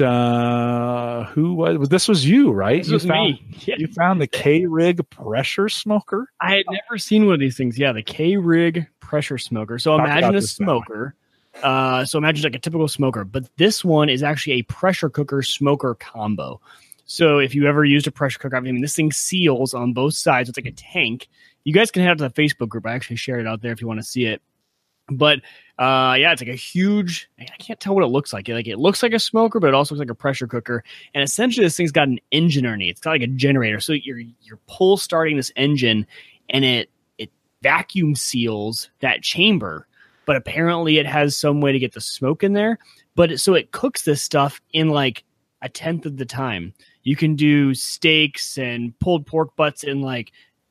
uh, who was this? Was you, right? This you was found, me. Yeah. You found the K-Rig pressure smoker? I had never seen one of these things. Yeah, the K-Rig pressure smoker. So Talk imagine a this, smoker. Uh, so imagine like a typical smoker, but this one is actually a pressure cooker smoker combo. So if you ever used a pressure cooker, I mean, this thing seals on both sides. It's like a tank. You guys can head out to the Facebook group. I actually shared it out there if you want to see it. But uh, yeah, it's like a huge, I can't tell what it looks like. Like it looks like a smoker, but it also looks like a pressure cooker. And essentially this thing's got an engine underneath. It's got like a generator. So you're, you're pull starting this engine, and it, it vacuum seals that chamber. But apparently it has some way to get the smoke in there. But it, so it cooks this stuff in like a tenth of the time. You can do steaks and pulled pork butts in like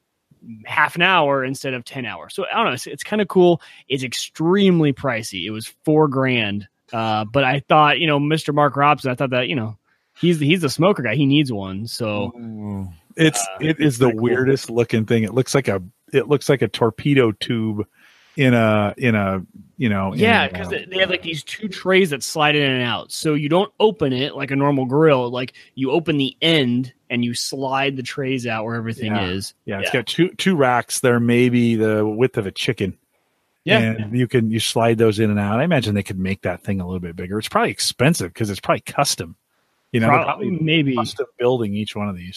half an hour instead of ten hours. So I don't know. It's, it's kind of cool. It's extremely pricey. It was four grand. Uh, but I thought, you know, Mister Mark Robson, I thought that, you know, he's the, he's the smoker guy. He needs one. So mm. it's, uh, it is the weirdest cool. looking thing. It looks like a, it looks like a torpedo tube in a, in a, you know, yeah, because they have like these two trays that slide in and out. So you don't open it like a normal grill. Like you open the end and you slide the trays out where everything yeah. is. Yeah, it's yeah. got two two racks. They're maybe the width of a chicken. Yeah, and you can you slide those in and out. I imagine they could make that thing a little bit bigger. It's probably expensive because it's probably custom. You know, probably, probably maybe custom building each one of these.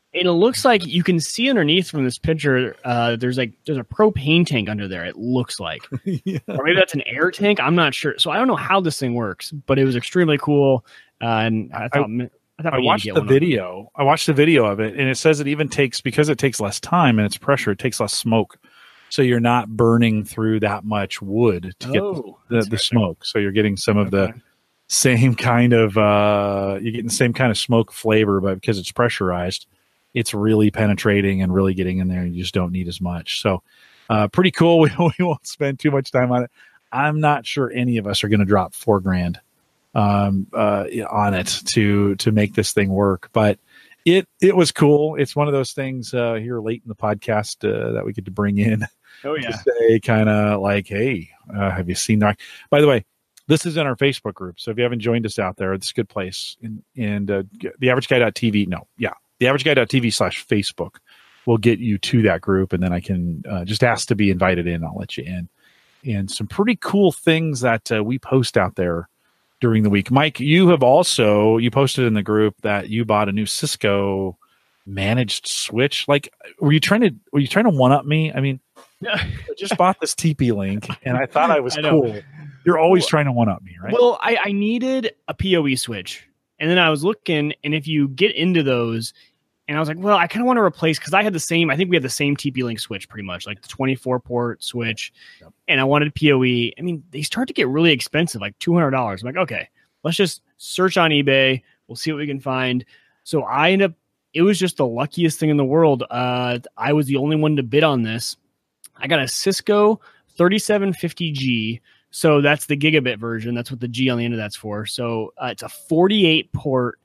And it looks like you can see underneath from this picture. Uh, there's like there's a propane tank under there. It looks like, yeah. Or maybe that's an air tank. I'm not sure. So I don't know how this thing works, but it was extremely cool. Uh, and I thought I, I, thought I watched the video. I watched the video of it, and it says it even takes because it takes less time and it's pressure. It takes less smoke, so you're not burning through that much wood to get oh, the, the smoke. So you're getting some of the same kind of uh, you're getting the same kind of smoke flavor, but because it's pressurized, it's really penetrating and really getting in there. And you just don't need as much. So uh, pretty cool. We, we won't spend too much time on it. I'm not sure any of us are going to drop four grand um, uh, on it to to make this thing work. But it it was cool. It's one of those things uh, here late in the podcast uh, that we get to bring in. Oh yeah, to say kind of like, hey, uh, have you seen that? By the way, this is in our Facebook group. So if you haven't joined us out there, it's a good place. And, and uh, the average guy dot T V, no, yeah. the average guy dot T V slash Facebook will get you to that group. And then I can uh, just ask to be invited in. I'll let you in. And some pretty cool things that uh, we post out there during the week. Mike, you have also, you posted in the group that you bought a new Cisco managed switch. Like, were you trying to, were you trying to one up me? I mean, I just bought this T P Link and I thought I was I cool. You're always well, trying to one up me, right? Well, I, I needed a P O E switch. And then I was looking, and if you get into those, and I was like, well, I kind of want to replace, because I had the same, I think we had the same T P Link switch pretty much, like the twenty-four port switch. Yep. And I wanted P O E. I mean, they start to get really expensive, like two hundred dollars. I'm like, okay, let's just search on eBay. We'll see what we can find. So I ended up, it was just the luckiest thing in the world. Uh, I was the only one to bid on this. I got a Cisco thirty-seven fifty G. So that's the gigabit version. That's what the G on the end of that's for. So uh, it's a forty-eight port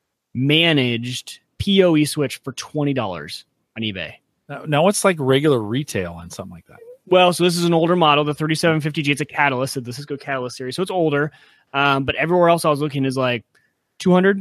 managed P O E switch for twenty dollars on eBay. Now, now what's like regular retail on something like that? Well, so this is an older model, the thirty-seven fifty G. It's a Catalyst, the Cisco Catalyst series. So it's older. Um, but everywhere else I was looking is like two hundred,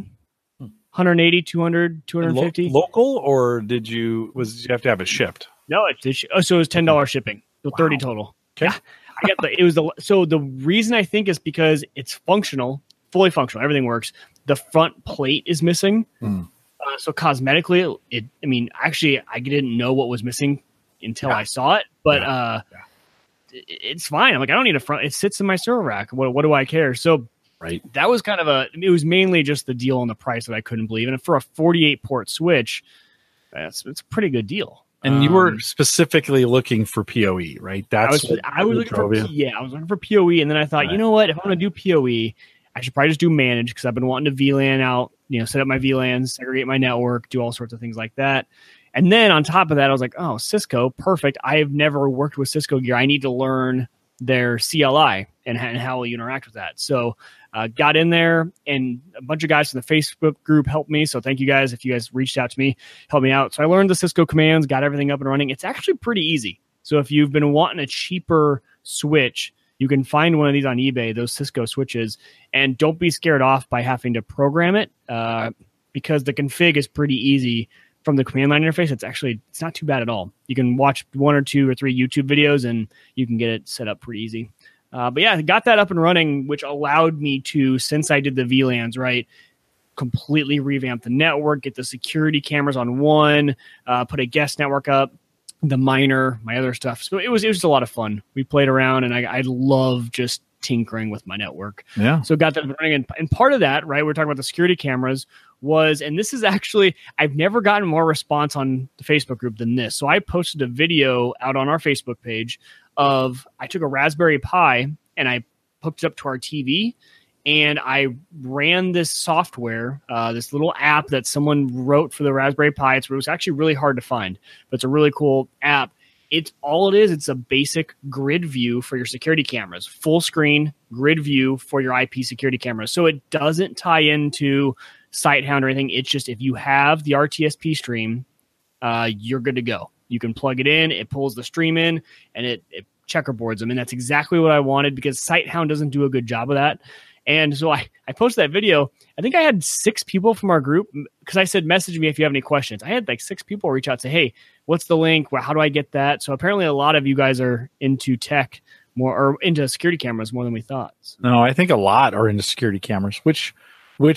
one eighty, two hundred, two fifty. Lo- local, or did you, was did you have to have it shipped? No, it did. Sh- oh, so it was ten dollars shipping. So wow. thirty total. Okay. Yeah. I got the, it was the, so the reason I think is because it's functional, fully functional. Everything works. The front plate is missing. Mm. Uh, so cosmetically, it, I mean, actually I didn't know what was missing until yeah. I saw it, but yeah. uh, yeah. It, it's fine. I'm like, I don't need a front. It sits in my server rack. What, what do I care? So right. that was kind of a, it was mainly just the deal on the price that I couldn't believe. And for a forty-eight port switch, that's, it's a pretty good deal. And you were specifically looking for P O E, right? That's I was, I was looking for, yeah, I was looking for P O E, and then I thought, right. you know what? If I'm going to do P O E, I should probably just do manage, because I've been wanting to V LAN out, you know, set up my V LANs, segregate my network, do all sorts of things like that. And then on top of that, I was like, oh, Cisco, perfect. I have never worked with Cisco gear. I need to learn their C L I and, and how you interact with that. So uh, got in there, and a bunch of guys from the Facebook group helped me. So thank you guys. If you guys reached out to me, help me out. So I learned the Cisco commands, got everything up and running. It's actually pretty easy. So if you've been wanting a cheaper switch, you can find one of these on eBay, those Cisco switches, and don't be scared off by having to program it uh, because the config is pretty easy from the command line interface. It's actually, it's not too bad at all. You can watch one or two or three YouTube videos and you can get it set up pretty easy. Uh, but yeah, I got that up and running, which allowed me to, since I did the V LANs, right, completely revamp the network, get the security cameras on one, uh, put a guest network up, the miner, my other stuff. So it was, it was a lot of fun. We played around, and I, I love just tinkering with my network. Yeah. So got that running. And, and part of that, right, we're talking about the security cameras, was, and this is actually, I've never gotten more response on the Facebook group than this. So I posted a video out on our Facebook page of, I took a Raspberry Pi and I hooked it up to our T V, and I ran this software, uh, this little app that someone wrote for the Raspberry Pi. It's, it was actually really hard to find, but it's a really cool app. It's all it is. It's a basic grid view for your security cameras, full screen grid view for your I P security cameras. So it doesn't tie into SiteHound or anything. It's just, if you have the R T S P stream, uh, you're good to go. You can plug it in, it pulls the stream in, and it, it checkerboards them. And that's exactly what I wanted, because SiteHound doesn't do a good job of that. And so I, I posted that video. I think I had six people from our group, because I said, message me if you have any questions. I had like six people reach out and say, hey, what's the link? Well, how do I get that? So apparently a lot of you guys are into tech more, or into security cameras more than we thought. So. No, I think a lot are into security cameras, which, which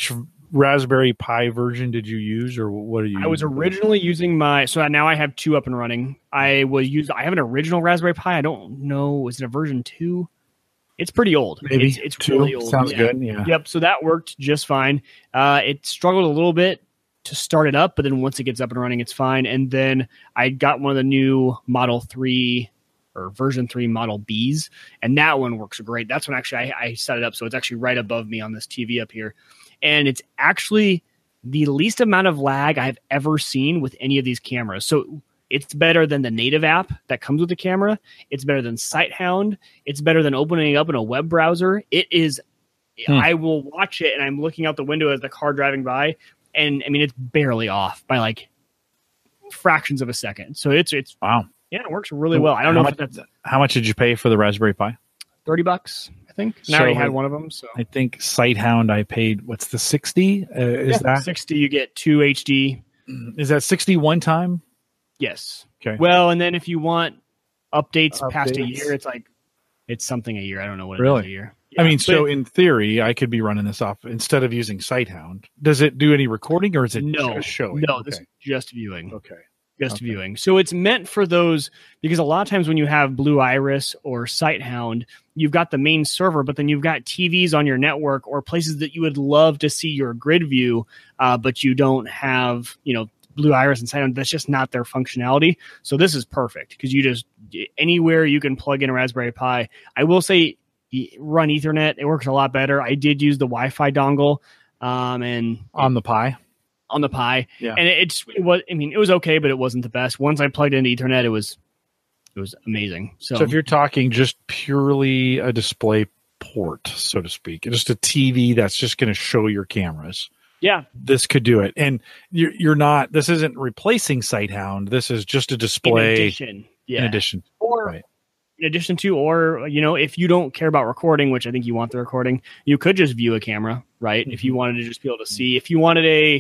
Raspberry Pi version did you use, or what are you? I was originally using my, so now I have two up and running. I was used, I have an original Raspberry Pi. I don't know, is it a version two? It's pretty old. Maybe it's, it's two. really old. Sounds yeah. good. Yeah. Yep. So that worked just fine. Uh, it struggled a little bit to start it up, but then once it gets up and running, it's fine. And then I got one of the new Model three or version three Model Bs, and that one works great. That's when actually I, I set it up. So it's actually right above me on this T V up here. And it's actually the least amount of lag I've ever seen with any of these cameras. So it's better than the native app that comes with the camera. It's better than Sighthound. It's better than opening up in a web browser. It is, hmm. I will watch it and I'm looking out the window as the car driving by. And I mean, it's barely off by like fractions of a second. So it's, it's, wow. Yeah, it works really well. I don't how know much, if that's how much did you pay for the Raspberry Pi? thirty bucks, I think. And So I already had one of them. So I think Sighthound I paid, what's the sixty? Uh, is yeah, that sixty? You get two H D. Is that sixty one time? Yes. Okay. Well, and then if you want updates, Updates. past a year, it's like it's something a year. I don't know what it Really? is a year. I Yeah, mean, so but in theory, I could be running this off instead of using Sighthound. Does it do any recording, or is it no, just showing? no, Okay. this is just viewing. Okay. Just Okay. viewing. So it's meant for those, because a lot of times when you have Blue Iris or Sighthound, you've got the main server, but then you've got T Vs on your network or places that you would love to see your grid view, uh, but you don't have, you know, Blue Iris and Sighthound. That's just not their functionality. So this is perfect because you just, anywhere you can plug in a Raspberry Pi. I will say run Ethernet. It works a lot better. I did use the Wi-Fi dongle um, and On the Pi? on the Pi. Yeah. And it, it's, it was, I mean, it was okay, but it wasn't the best. Once I plugged into Ethernet, it was, it was amazing. So, So if you're talking just purely a display port, so to speak, just a T V that's just going to show your cameras, yeah, this could do it. And you're, you're not, this isn't replacing Sighthound. This is just a in display addition, yeah. in addition. Or Right. in addition to, or, you know, if you don't care about recording, which I think you want the recording, you could just view a camera, right? Mm-hmm. If you wanted to just be able to see, if you wanted a,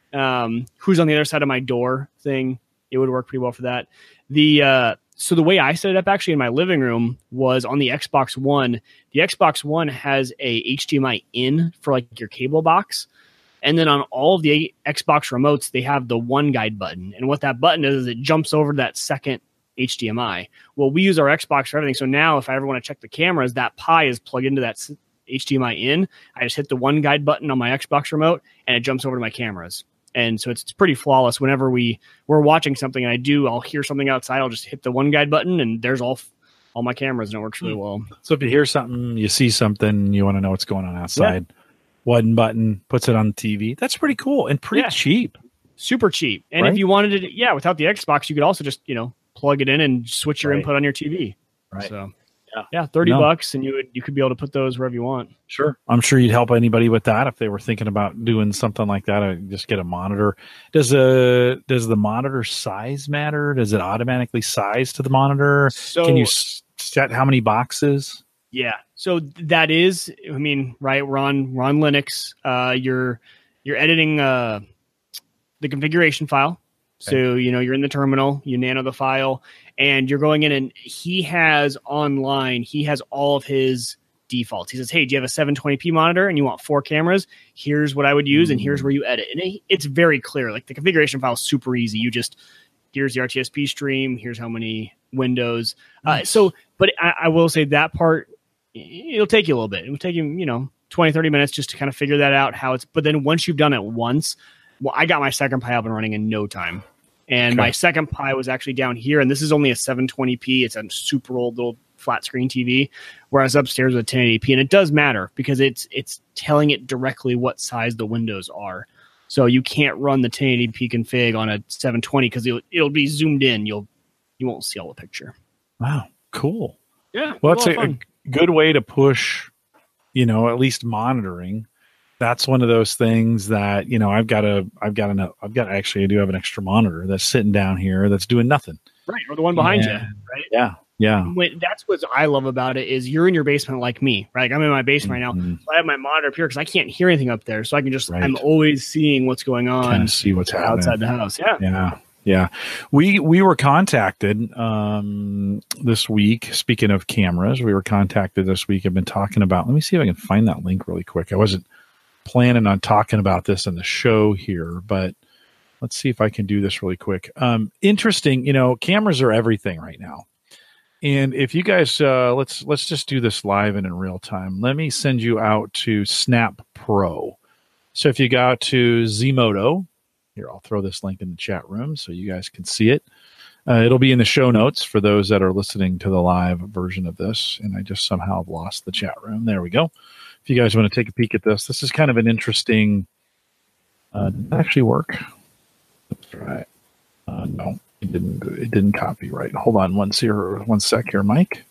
um, who's on the other side of my door thing, it would work pretty well for that. The, uh, so the way I set it up actually in my living room was on the Xbox One. The Xbox One has a H D M I in for like your cable box. And then on all of the Xbox remotes, they have the One Guide button. And what that button is, is it jumps over that second H D M I. Well, we use our Xbox for everything. So now if I ever want to check the cameras, that Pi is plugged into that H D M I in. I just hit the One Guide button on my Xbox remote and it jumps over to my cameras. And so it's, it's pretty flawless. Whenever we, we're watching something and I do, I'll hear something outside, I'll just hit the One Guide button and there's all all my cameras and it works really well. So if you hear something, you see something, you want to know what's going on outside, yeah. One button puts it on the T V. That's pretty cool and pretty yeah. cheap. Super cheap. And right? if you wanted it, yeah, without the Xbox, you could also just, you know, plug it in and switch your right. input on your T V. Right. So yeah, yeah thirty no. bucks and you would, you could be able to put those wherever you want. Sure. I'm sure you'd help anybody with that if they were thinking about doing something like that. Or just get a monitor. Does a, does the monitor size matter? Does it automatically size to the monitor? So, Can you set how many boxes? Yeah. So that is, I mean, right. We're on, we're on Linux. Uh, you're, you're editing, uh, the configuration file. So, okay. you know, you're in the terminal, you nano the file, and you're going in and he has online, he has all of his defaults. He says, hey, do you have a seven twenty p monitor and you want four cameras? Here's what I would use, mm-hmm. and here's where you edit. And it, it's very clear. Like the configuration file is super easy. You just, here's the R T S P stream, here's how many windows. Nice. Uh, so, but I, I will say that part, it'll take you a little bit. It'll take you, you know, twenty, thirty minutes just to kind of figure that out how it's, but then once you've done it once, well, I got my second Pi up and running in no time. And okay. my second Pi was actually down here, and this is only a seven twenty p. It's a super old little flat screen T V, whereas upstairs with a ten eighty p. And it does matter because it's it's telling it directly what size the windows are. So you can't run the ten eighty p config on a seven twenty because it'll, it'll be zoomed in. You'll you won't see all the picture. Wow, cool. Yeah, well, it's a, a good way to push, you know, at least monitoring. That's one of those things that, you know, I've got a, I've got an, I've got actually, I do have an extra monitor that's sitting down here that's doing nothing. Right. Or the one behind yeah. you. Right. Yeah. Yeah. When, that's what I love about it is you're in your basement like me, right? Like I'm in my basement mm-hmm. right now. So I have my monitor up here because I can't hear anything up there. So I can just, right. I'm always seeing what's going on. Kind of see what's happening outside the house. Yeah. Yeah. Yeah. We, we were contacted um, this week. Speaking of cameras, we were contacted this week. I've been talking about, let me see if I can find that link really quick. I wasn't, planning on talking about this in the show here, but let's see if I can do this really quick. Um, interesting, you know, cameras are everything right now. And if you guys, uh, let's let's just do this live and in real time. Let me send you out to Snap Pro. So if you go to Zmodo, here, I'll throw this link in the chat room so you guys can see it. Uh, it'll be in the show notes for those that are listening to the live version of this. And I just somehow have lost the chat room. There we go. If you guys want to take a peek at this, this is kind of an interesting, uh, did it actually work? Let's try it. Uh, no, it didn't. It didn't copy right. Hold on one, here, one sec here, Mike.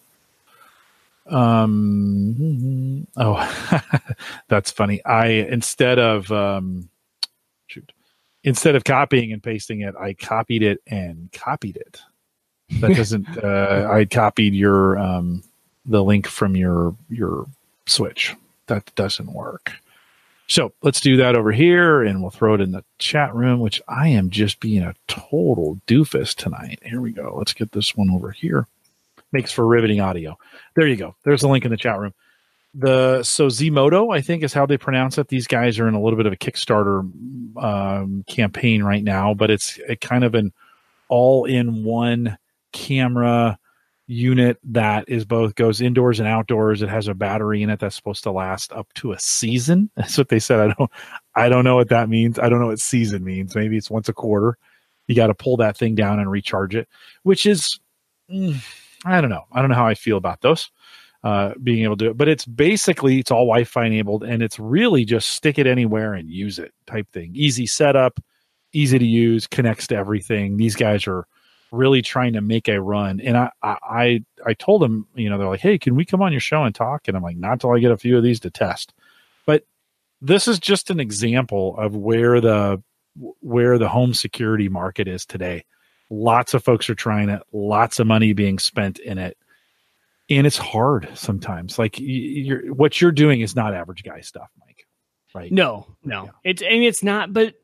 Um. Oh, that's funny. I instead of um, shoot, instead of copying and pasting it, I copied it and copied it. That doesn't. uh, I copied your um, the link from your your switch. That doesn't work. So let's do that over here, and we'll throw it in the chat room, which I am just being a total doofus tonight. Here we go. Let's get this one over here. Makes for riveting audio. There you go. There's the link in the chat room. The so Zmodo, I think, is how they pronounce it. These guys are in a little bit of a Kickstarter um, campaign right now, but it's a kind of an all-in-one camera unit that is both goes indoors and outdoors. It has a battery in it that's supposed to last up to a season. That's what they said. I don't, I don't know what that means. I don't know what season means. Maybe it's once a quarter. You got to pull that thing down and recharge it, which is, mm, I don't know. I don't know how I feel about those, uh, being able to do it, but it's basically, it's all Wi-Fi enabled, and it's really just stick it anywhere and use it type thing. Easy setup, easy to use, connects to everything. These guys are really trying to make a run. And I, I, I told them, you know, they're like, hey, can we come on your show and talk? And I'm like, not till I get a few of these to test. But this is just an example of where the, where the home security market is today. Lots of folks are trying it, lots of money being spent in it. And it's hard sometimes. Like you're, what you're doing is not average guy stuff, Mike. Right? No, no, yeah. it's, and it's not, but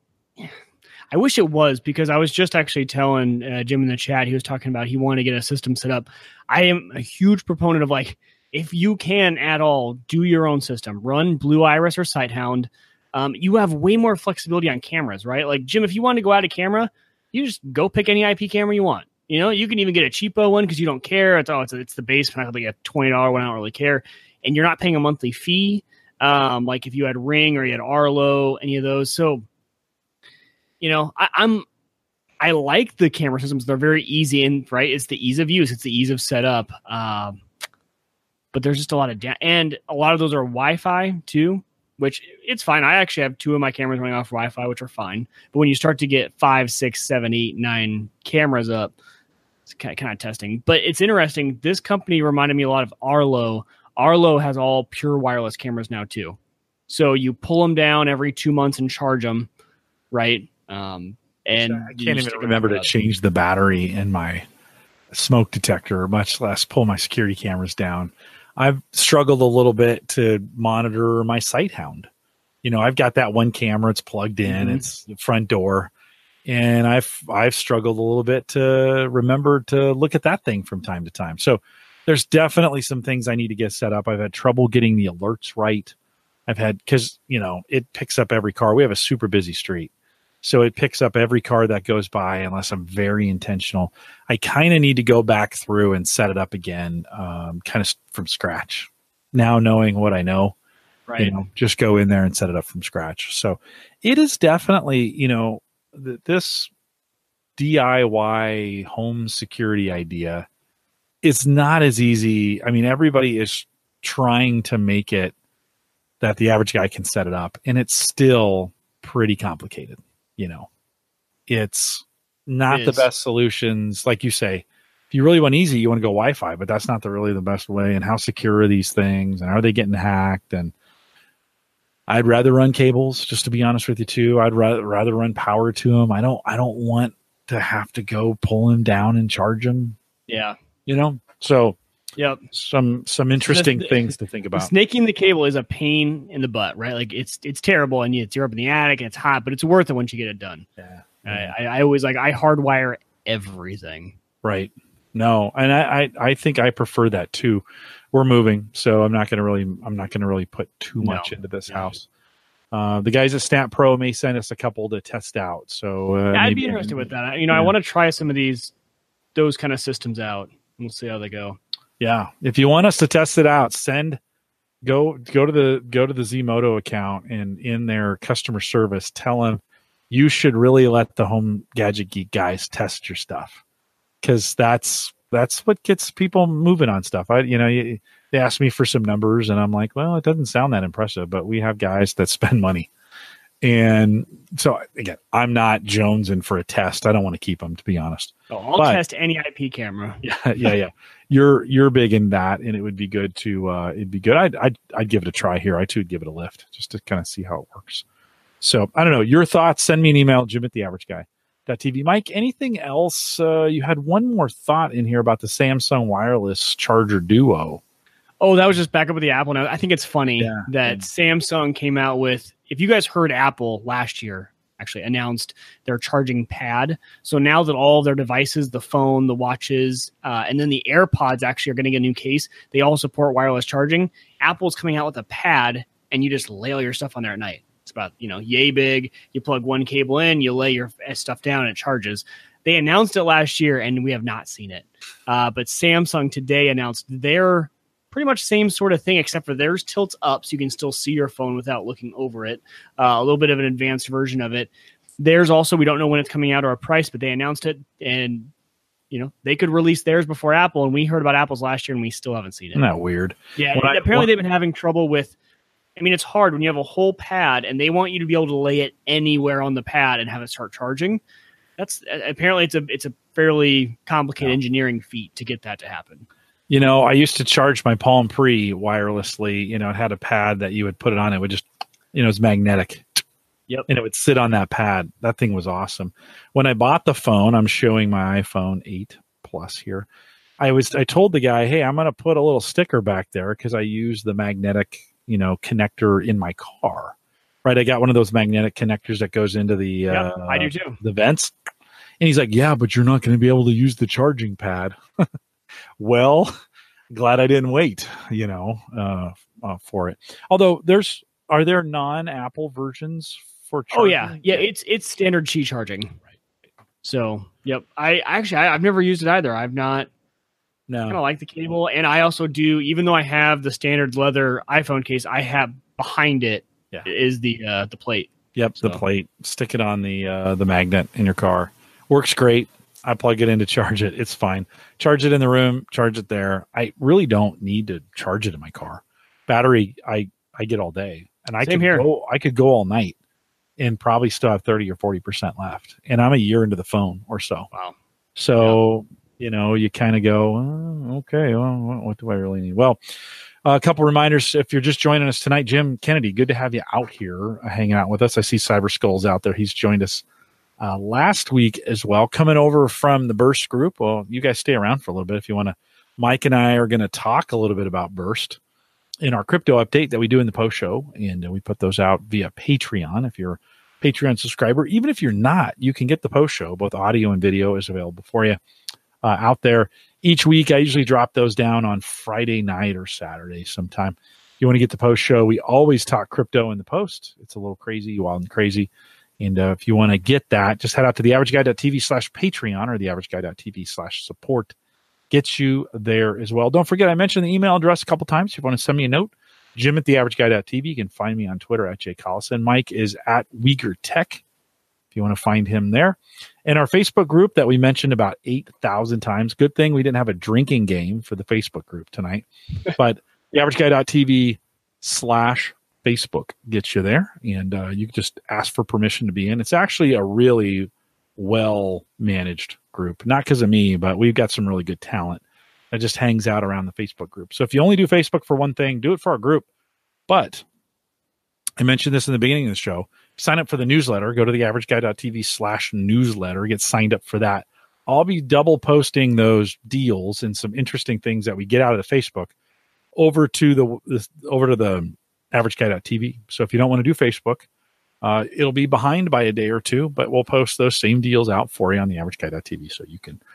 I wish it was, because I was just actually telling uh, Jim in the chat, he was talking about he wanted to get a system set up. I am a huge proponent of, like, if you can at all, do your own system. Run Blue Iris or Sighthound. Um, you have way more flexibility on cameras, right? Like, Jim, if you want to go out of camera, you just go pick any I P camera you want. You know, you can even get a cheapo one because you don't care. It's, oh, it's, it's the base, but I like a twenty dollars one. I don't really care. And you're not paying a monthly fee. Um, like if you had Ring or you had Arlo, any of those. So, you know, I, I'm, I like the camera systems. They're very easy, and right, it's the ease of use. It's the ease of setup. Um, but there's just a lot of, da- and a lot of those are Wi-Fi too, which it's fine. I actually have two of my cameras running off Wi-Fi, which are fine. But when you start to get five, six, seven, eight, nine cameras up, it's kind of, kind of testing. But it's interesting. This company reminded me a lot of Arlo. Arlo has all pure wireless cameras now too. So you pull them down every two months and charge them, right? Um, and I can't even remember to change the battery in my smoke detector, much less pull my security cameras down. I've struggled a little bit to monitor my Sighthound. You know, I've got that one camera, it's plugged in, mm-hmm. It's the front door. And I've, I've struggled a little bit to remember to look at that thing from time to time. So there's definitely some things I need to get set up. I've had trouble getting the alerts right. I've had, cause you know, it picks up every car. We have a super busy street. So it picks up every car that goes by unless I'm very intentional. I kind of need to go back through and set it up again, um, kind of from scratch. Now knowing what I know, right. You know, just go in there and set it up from scratch. So it is definitely, you know, th- this D I Y home security idea is not as easy. I mean, everybody is trying to make it that the average guy can set it up, and it's still pretty complicated. You know, it's not the best solutions. Like you say, if you really want easy, you want to go Wi-Fi, but that's not the really the best way. And how secure are these things? And are they getting hacked? And I'd rather run cables, just to be honest with you too. I'd rather rather run power to them. I don't I don't want to have to go pull them down and charge them. Yeah. You know, so yep. Some some interesting the, things to think about. Snaking the cable is a pain in the butt, right? Like it's it's terrible, and it's you're up in the attic and it's hot, but it's worth it once you get it done. Yeah. yeah. I, I always like I hardwire everything. Right. No, and I, I I think I prefer that too. We're moving, so I'm not going to really I'm not going to really put too much no, into this no. house. Uh, the guys at Snap Pro may send us a couple to test out. So uh, yeah, I'd be interested with that. You know, yeah. I want to try some of these, those kind of systems out. We'll see how they go. Yeah, if you want us to test it out, send go go to the go to the Zmoto account and in their customer service, tell them you should really let the Home Gadget Geek guys test your stuff, because that's that's what gets people moving on stuff. I you know you, they asked me for some numbers, and I'm like, well, it doesn't sound that impressive, but we have guys that spend money. And so, again, I'm not jonesing for a test. I don't want to keep them, to be honest. Oh, I'll but, test any I P camera. Yeah, yeah, yeah. You're you're big in that, and it would be good to uh, it'd be good. I'd, I'd I'd give it a try here. I too would give it a lift just to kind of see how it works. So I don't know your thoughts. Send me an email, Jim at the average guy dot T V. Mike, anything else? Uh, you had one more thought in here about the Samsung Wireless Charger Duo. Oh, that was just back up with the Apple. Now I think it's funny yeah. that Samsung came out with. If you guys heard, Apple last year actually announced their charging pad. So now that all of their devices, the phone, the watches, uh, and then the AirPods actually are getting a new case, they all support wireless charging. Apple's coming out with a pad, and you just lay all your stuff on there at night. It's about, you know, yay big. You plug one cable in, you lay your stuff down, and it charges. They announced it last year, and we have not seen it. Uh, but Samsung today announced their pretty much same sort of thing, except for theirs tilts up so you can still see your phone without looking over it. Uh, a little bit of an advanced version of it. Theirs also, we don't know when it's coming out or a price, but they announced it, and you know they could release theirs before Apple, and we heard about Apple's last year, and we still haven't seen it. Isn't that weird? Yeah, I, apparently when, they've been having trouble with, I mean, it's hard when you have a whole pad, and they want you to be able to lay it anywhere on the pad and have it start charging. That's apparently it's a it's a fairly complicated yeah. engineering feat to get that to happen. You know, I used to charge my Palm Pre wirelessly. You know, it had a pad that you would put it on. It would just, you know, it's magnetic. Yep. And it would sit on that pad. That thing was awesome. When I bought the phone, I'm showing my iPhone eight Plus here. I was, I told the guy, hey, I'm going to put a little sticker back there because I use the magnetic, you know, connector in my car. Right. I got one of those magnetic connectors that goes into the, yep, uh, I do too. The vents. And he's like, yeah, but you're not going to be able to use the charging pad. Well, glad I didn't wait, you know, uh, uh, for it. Although there's, are there non-Apple versions for charging? Oh yeah, yeah, it's it's standard Qi charging. Right. So, yep. I actually I, I've never used it either. I've not. No. I don't like the cable, and I also do. Even though I have the standard leather iPhone case, I have behind it yeah. is the uh, the plate. Yep, so. The plate. Stick it on the uh, the magnet in your car. Works great. I plug it in to charge it. It's fine. Charge it in the room, charge it there. I really don't need to charge it in my car. Battery, I, I get all day. And I Same could here. go I could go all night and probably still have thirty or forty percent left. And I'm a year into the phone or so. Wow. So, yeah. you know, you kind of go, oh, okay, well, what do I really need? Well, uh, a couple reminders. If you're just joining us tonight, Jim Kennedy, good to have you out here uh, hanging out with us. I see Cyber Skulls out there. He's joined us Uh, last week as well, coming over from the Burst group. Well, you guys stay around for a little bit if you want to. Mike and I are going to talk a little bit about Burst in our crypto update that we do in the post show, and uh, we put those out via Patreon. If you're a Patreon subscriber, even if you're not, you can get the post show. Both audio and video is available for you uh, out there. Each week, I usually drop those down on Friday night or Saturday sometime. If you want to get the post show, we always talk crypto in the post. It's a little crazy, wild and crazy. And uh, if you want to get that, just head out to theaverageguy.tv slash Patreon or theaverageguy.tv slash support. Gets you there as well. Don't forget, I mentioned the email address a couple times. If you want to send me a note, Jim at theaverageguy.tv. You can find me on Twitter at Jay Collison. Mike is at Uyghur Tech if you want to find him there. And our Facebook group that we mentioned about eight thousand times. Good thing we didn't have a drinking game for the Facebook group tonight. But theaverageguy.tv slash Facebook gets you there, and uh, you can just ask for permission to be in. It's actually a really well-managed group, not because of me, but we've got some really good talent that just hangs out around the Facebook group. So if you only do Facebook for one thing, do it for our group. But I mentioned this in the beginning of the show. Sign up for the newsletter. Go to theaverageguy.tv slash newsletter. Get signed up for that. I'll be double posting those deals and some interesting things that we get out of the Facebook over to the, the over to the averageguy.tv. So if you don't want to do Facebook, uh, it'll be behind by a day or two, but we'll post those same deals out for you on the averageguy.tv so you can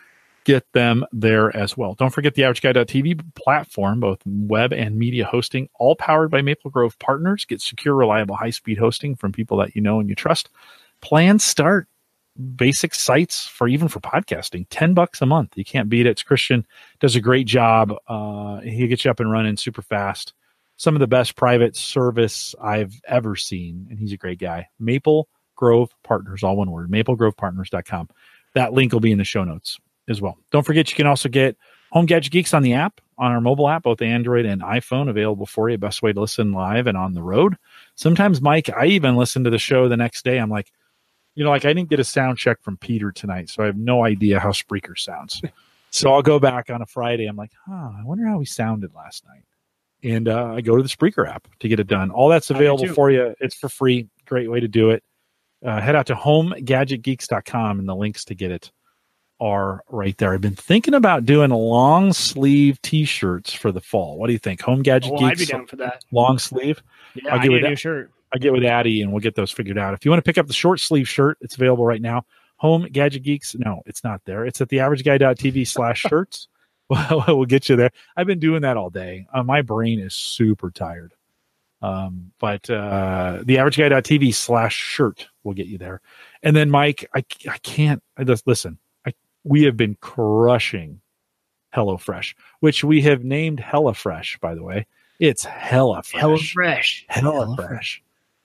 get them there as well. Don't forget the average guy dot t v platform, both web and media hosting, all powered by Maple Grove partners. Get secure, reliable, high-speed hosting from people that you know and you trust. Plans start basic sites for even for podcasting, ten bucks a month. You can't beat it. It's Christian, does a great job. Uh, he gets you up and running super fast. Some of the best private service I've ever seen, and he's a great guy. Maple Grove Partners, all one word, maple grove partners dot com. That link will be in the show notes as well. Don't forget, you can also get Home Gadget Geeks on the app, on our mobile app, both Android and iPhone, available for you. Best way to listen live and on the road. Sometimes, Mike, I even listen to the show the next day. I'm like, you know, like I didn't get a sound check from Peter tonight, so I have no idea how Spreaker sounds. So I'll go back on a Friday. I'm like, huh, I wonder how we sounded last night. And uh, I go to the Spreaker app to get it done. All that's available for you. It's for free. Great way to do it. Uh, head out to home gadget geeks dot com, and the links to get it are right there. I've been thinking about doing long sleeve T-shirts for the fall. What do you think? Home Gadget oh, Geeks. I'd be down for that. Long sleeve. Yeah, I'll I get need with a new that. shirt. I get with Addie, and we'll get those figured out. If you want to pick up the short sleeve shirt, it's available right now. Home Gadget Geeks. No, it's not there. It's at the average guy dot t v slash shirts. We'll get you there. I've been doing that all day. Uh, my brain is super tired. Um, but uh, the average guy dot t v slash shirt will get you there. And then, Mike, I, I can't I just listen. I, we have been crushing HelloFresh, which we have named HellaFresh, by the way. It's HellaFresh. HelloFresh. HelloFresh.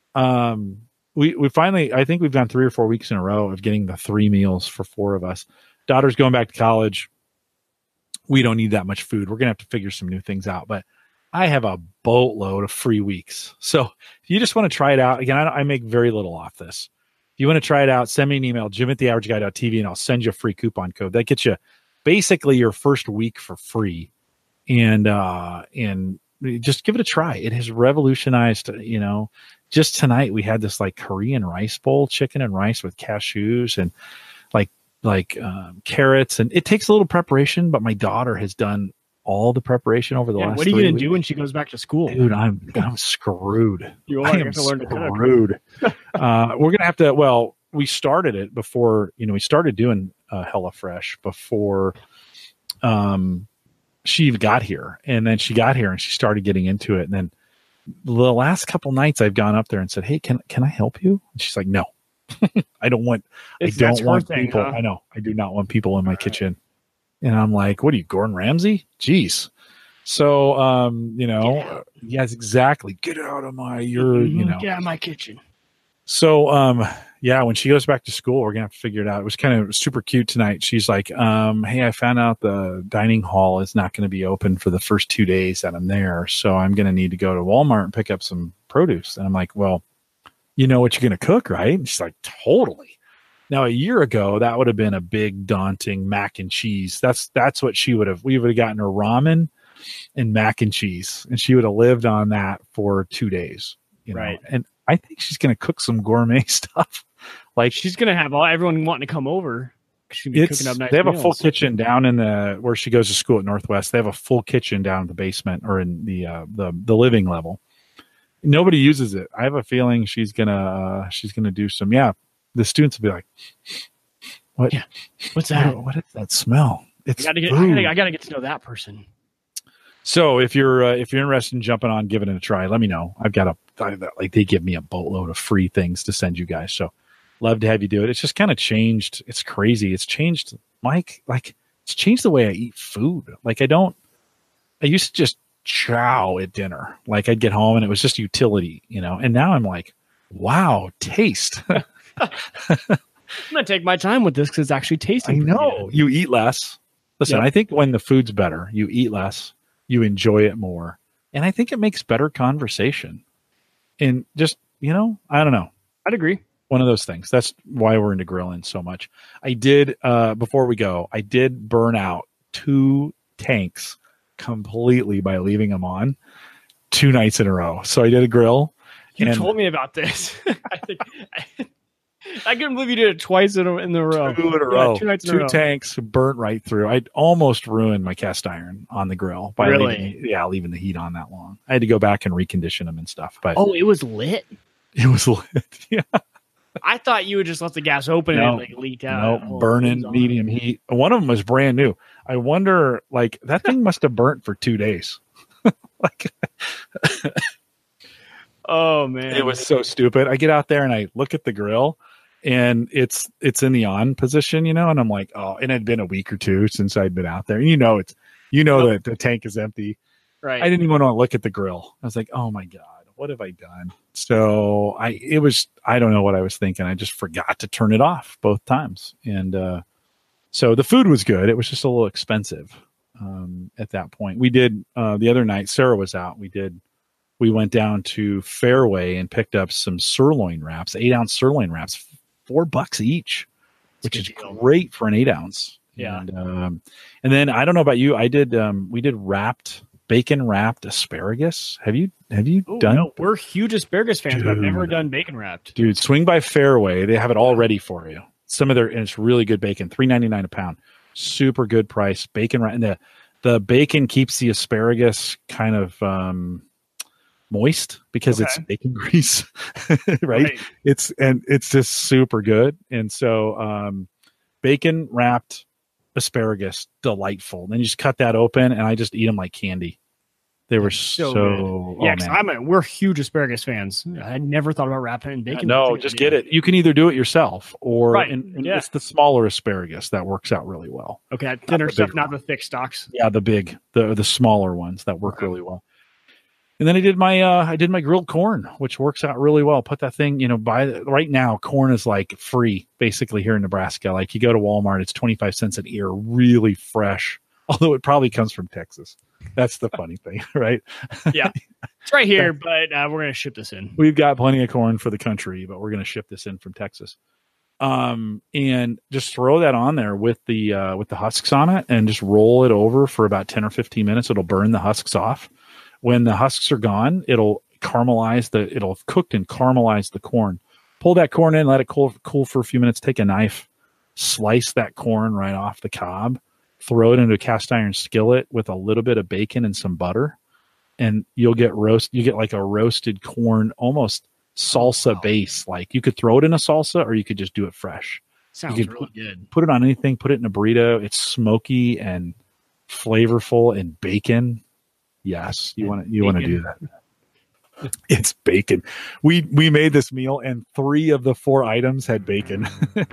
Um, we we finally, I think we've gone three or four weeks in a row of getting the three meals for four of us. Daughter's going back to college. We don't need that much food. We're gonna have to figure some new things out, but I have a boatload of free weeks. So if you just want to try it out, again, I, I make very little off this. If you want to try it out, send me an email, jim at the average guy dot t v, and I'll send you a free coupon code. That gets you basically your first week for free. And, uh, and just give it a try. It has revolutionized, you know, just tonight we had this like Korean rice bowl, chicken and rice with cashews and like, like, um, carrots. And it takes a little preparation, but my daughter has done all the preparation over the yeah, last what are you three going to weeks. do when she goes back to school? Dude, I'm I'm screwed. You I are am going to learn to cook. screwed. uh, we're gonna have to. Well, we started it before. You know, we started doing uh, HelloFresh before um, she even got here, and then she got here and she started getting into it. And then the last couple nights, I've gone up there and said, "Hey, can can I help you?" And she's like, "No, I don't want. It's- I don't that's her want thing, people. huh? I know. I do not want people in my kitchen." And I'm like, what are you, Gordon Ramsay? Jeez. So, um, you know, yes, exactly. Get out of my, you're, you know. Get out of my kitchen. So, um, yeah, when she goes back to school, we're going to have to figure it out. It was kind of super cute tonight. She's like, um, hey, I found out the dining hall is not going to be open for the first two days that I'm there. So I'm going to need to go to Walmart and pick up some produce. And I'm like, well, you know what you're going to cook, right? And she's like, totally. Now, a year ago, that would have been a big, daunting mac and cheese. That's that's what she would have. We would have gotten her ramen and mac and cheese, and she would have lived on that for two days. You know? Right. And I think she's going to cook some gourmet stuff. Like She's going to have all everyone wanting to come over. She'll be it's, cooking up nice they have meals. a full kitchen down in the where she goes to school at Northwest. They have a full kitchen down in the basement or in the uh, the the living level. Nobody uses it. I have a feeling she's gonna uh, she's gonna do some. Yeah. The students will be like, "What? Yeah. What's that? What, what is that smell?" It's I gotta get. I food. gotta, I gotta get to know that person. So if you're uh, if you're interested in jumping on, giving it a try, let me know. I've got a I, like they give me a boatload of free things to send you guys. So love to have you do it. It's just kind of changed. It's crazy. It's changed, Mike. Like it's changed the way I eat food. Like I don't. I used to just chow at dinner. Like I'd get home and it was just utility, you know. And now I'm like, wow, taste. I'm gonna take my time with this because it's actually tasty. I know. You eat less. Listen, Yep. I think when the food's better, you eat less, you enjoy it more. And I think it makes better conversation. And just, you know, I don't know. I'd agree. One of those things. That's why we're into grilling so much. I did, uh, before we go, I did burn out two tanks completely by leaving them on two nights in a row. So I did a grill. You and told me about this. I think I, I couldn't believe you did it twice in a, in the row. Two in a Yeah, row. two nights in two a row. tanks burnt right through. I almost ruined my cast iron on the grill by Really? leaving, yeah, leaving the heat on that long. I had to go back and recondition them and stuff. But Oh, it was lit. it was lit. Yeah. I thought you would just let the gas open No, and it like leaked out. No, burning medium heat. One of them was brand new. I wonder, like, that thing must have burnt for two days. Like, oh man, it was so stupid. I get out there and I look at the grill, and it's it's in the on position, you know, and I'm like, oh, and it had been a week or two since I'd been out there. And you know, it's you know Nope. that the tank is empty. right. I didn't even want to look at the grill. I was like, oh my God, what have I done? So I, it was, I don't know what I was thinking. I just forgot to turn it off both times. And uh, so the food was good. It was just a little expensive um, at that point. We did, uh, the other night, Sarah was out. We did, we went down to Fairway and picked up some sirloin wraps, eight ounce sirloin wraps, four bucks each, which is deal. great for an eight ounce. Yeah. And, um, and then I don't know about you. I did, um, we did wrapped bacon wrapped asparagus. Have you have you Ooh, done? no, we're huge asparagus fans, but I've never Dude. done bacon wrapped. Dude, swing by Fairway. They have it all ready for you. Some of their and it's really good bacon, three ninety nine a pound. Super good price. Bacon wrap and the the bacon keeps the asparagus kind of um, moist because it's Okay. bacon grease, right? Right. It's and it's just super good. And so um, bacon wrapped asparagus, delightful. Then you just cut that open, and I just eat them like candy. They were so, So good. oh, Yeah, 'cause man. I'm a, we're huge asparagus fans. I never thought about wrapping it in bacon. No, just get it. You can either do it yourself, or Right, and, and yeah. it's the smaller asparagus that works out really well. Okay, that thinner the stuff, big not the thick stalks. Yeah, the big, the the smaller ones that work Okay. really well. And then I did my uh, I did my grilled corn, which works out really well. Put that thing, you know, buy the, right now. Corn is like free, basically here in Nebraska. Like you go to Walmart, it's twenty five cents an ear, really fresh. Although it probably comes from Texas. That's the funny thing, right? It's right here, but uh, we're gonna ship this in. We've got plenty of corn for the country, but we're going to ship this in from Texas. Um, and just throw that on there with the uh, with the husks on it, and just roll it over for about ten or fifteen minutes. It'll burn the husks off. When the husks are gone, it'll caramelize the. It'll have cooked and caramelize the corn. Pull that corn in, let it cool cool for a few minutes. Take a knife, slice that corn right off the cob. Throw it into a cast iron skillet with a little bit of bacon and some butter, and you'll get roast. You get like a roasted corn, almost salsa Wow. base. Like you could throw it in a salsa, or you could just do it fresh. Sounds You could really good. Put it on anything. Put it in a burrito. It's smoky and flavorful and bacon. Yes, you want to. You want to Bacon. do that. It's bacon. We we made this meal, and three of the four items had bacon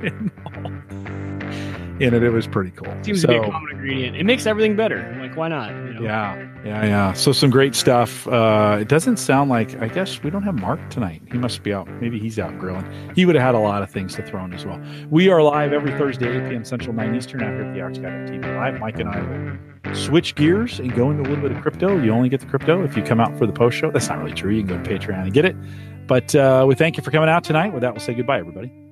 in it. It was pretty cool. Seems So- to be a common ingredient. It makes everything better. Like, why not? You know? Yeah, yeah, yeah. So some great stuff. Uh, it doesn't sound like, I guess we don't have Mark tonight. He must be out. Maybe he's out grilling. He would have had a lot of things to throw in as well. We are live every Thursday, eight p.m. Central, nine Eastern, out here at the Alex Guy T V Live. Mike and I will switch gears and go into a little bit of crypto. You only get the crypto if you come out for the post show. That's not really true. You can go to Patreon and get it. But uh, we thank you for coming out tonight. With that, we'll say goodbye, everybody.